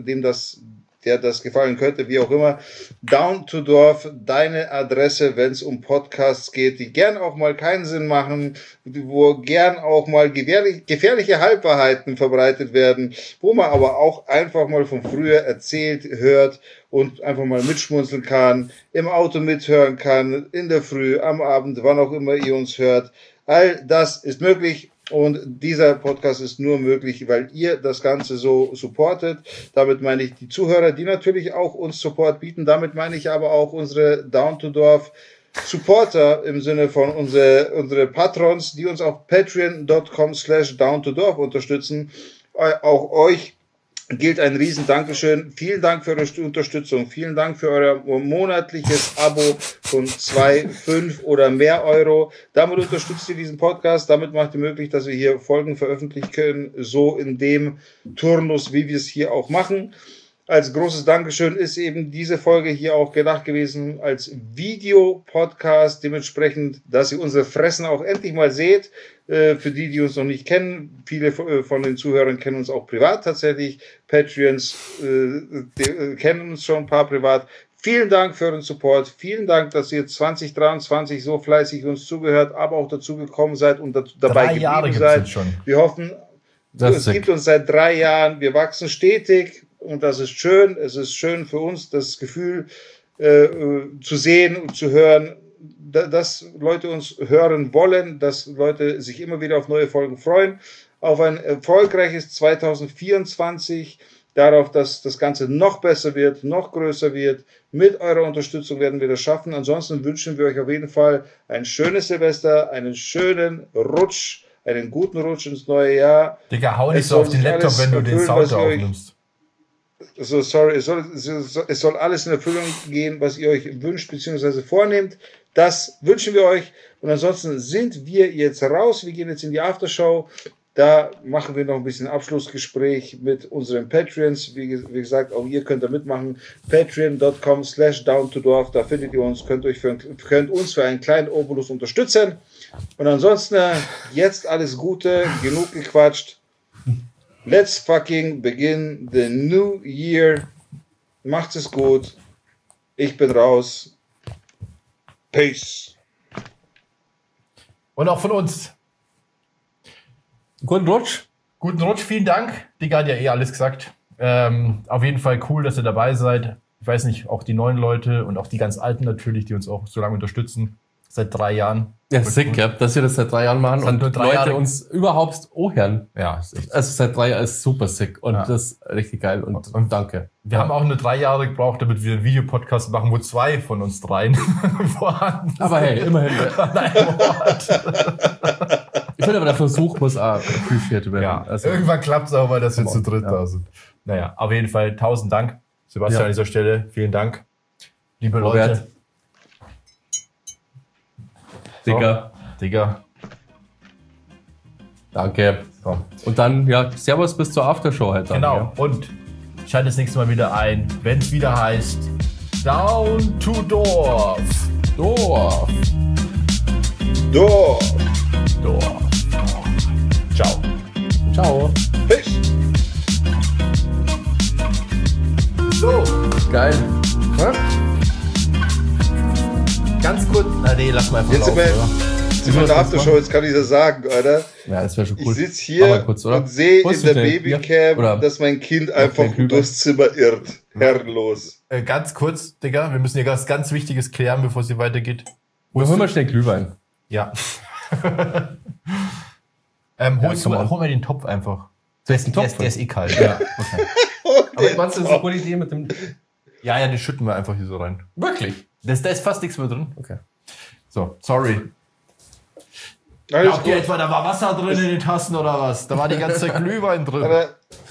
das gefallen könnte, wie auch immer. Down to Dorf, deine Adresse, wenn es um Podcasts geht, die gern auch mal keinen Sinn machen, wo gern auch mal gefährliche Halbwahrheiten verbreitet werden, wo man aber auch einfach mal von früher erzählt, hört und einfach mal mitschmunzeln kann, im Auto mithören kann, in der Früh, am Abend, wann auch immer ihr uns hört. All das ist möglich. Und dieser Podcast ist nur möglich, weil ihr das Ganze so supportet. Damit meine ich die Zuhörer, die natürlich auch uns Support bieten. Damit meine ich aber auch unsere Down to Dorf Supporter im Sinne von unsere Patrons, die uns auf patreon.com/downtodorf unterstützen. Auch euch gilt ein riesen Dankeschön. Vielen Dank für eure Unterstützung. Vielen Dank für euer monatliches Abo von 2, 5 oder mehr Euro. Damit unterstützt ihr diesen Podcast. Damit macht ihr möglich, dass wir hier Folgen veröffentlichen können. So in dem Turnus, wie wir es hier auch machen. Als großes Dankeschön ist eben diese Folge hier auch gedacht gewesen als Video-Podcast. Dementsprechend, dass ihr unsere Fressen auch endlich mal seht. Für die uns noch nicht kennen, viele von den Zuhörern kennen uns auch privat tatsächlich. Patreons kennen uns schon ein paar privat. Vielen Dank für euren Support. Vielen Dank, dass ihr 2023 so fleißig uns zugehört, aber auch dazu gekommen seid und dabei geblieben seid. Schon. Wir hoffen, es gibt uns seit 3 Jahren. Wir wachsen stetig und das ist schön. Es ist schön für uns, das Gefühl zu sehen und zu hören, dass Leute uns hören wollen, dass Leute sich immer wieder auf neue Folgen freuen, auf ein erfolgreiches 2024, darauf, dass das Ganze noch besser wird, noch größer wird. Mit eurer Unterstützung werden wir das schaffen. Ansonsten wünschen wir euch auf jeden Fall ein schönes Silvester, einen schönen Rutsch, einen guten Rutsch ins neue Jahr. Digga, hau nicht so auf den Laptop, wenn du den Sound aufnimmst. So, sorry, es soll alles in Erfüllung gehen, was ihr euch wünscht bzw. vornehmt. Das wünschen wir euch. Und ansonsten sind wir jetzt raus. Wir gehen jetzt in die Aftershow. Da machen wir noch ein bisschen Abschlussgespräch mit unseren Patreons. Wie gesagt, auch ihr könnt da mitmachen. Patreon.com/downtodorf. Da findet ihr uns, könnt uns für einen kleinen Obolus unterstützen. Und ansonsten jetzt alles Gute, genug gequatscht. Let's fucking begin the new year. Macht es gut. Ich bin raus. Peace. Und auch von uns. Guten Rutsch. Guten Rutsch, vielen Dank. Digga hat ja eh alles gesagt. Auf jeden Fall cool, dass ihr dabei seid. Ich weiß nicht, auch die neuen Leute und auch die ganz Alten natürlich, die uns auch so lange unterstützen. Seit 3 Jahren. Ja, sick, ja, dass wir das seit 3 Jahren machen und nur 3 Leute Jahre. uns überhaupt hören. Ja, ist echt. Also seit 3 Jahren ist super sick und Ja. das ist richtig geil und danke. Wir haben auch nur 3 Jahre gebraucht, damit wir einen Videopodcast machen, wo 2 von uns 3 vorhanden sind. Aber hey, immerhin. An einem Ort. Ich finde aber, der Versuch muss auch appreciated werden. Ja, Also, irgendwann klappt es auch mal, dass wir zu dritt ja. da sind. Naja, auf jeden Fall 1000 Dank. Sebastian Ja. an dieser Stelle, vielen Dank. Liebe Robert. Leute. Digga, Digga. danke. So. Und dann, ja, Servus bis zur Aftershow heute. Genau. Und schaltet das nächste Mal wieder ein, wenn es wieder heißt Down to Dorf. Dorf. Dorf. Dorf. Ciao. Ciao. Fisch. So, Geil. Ja? ganz kurz. Na nee, lass mal einfach Jetzt sind laufen, wir, oder? jetzt sind wir in der Aftershow, jetzt kann ich das sagen, Alter. Ja, das wäre schon Ich cool. sitze hier Aber kurz, oder? und sehe Holst in du der schnell Bier? Babycam, Oder dass mein Kind einfach den Glühwein? durchs Zimmer irrt. Herrenlos. Ganz kurz, Digga, wir müssen hier was ganz Wichtiges klären, bevor es hier weitergeht. Wir holen mal schnell Glühwein. Ja. come on. hol mal den Topf einfach. Du hast einen Der Topf. ist eh kalt. Ja, okay. Aber ich meinst du, das ist eine gute Idee mit dem... Ja, den schütten wir einfach hier so rein. Wirklich? Da ist fast nichts mehr drin. Okay. So, sorry. Alles Glaubt ihr gut. etwa, da war Wasser drin in den Tassen oder was? Da war die ganze Zeit Glühwein drin. Aber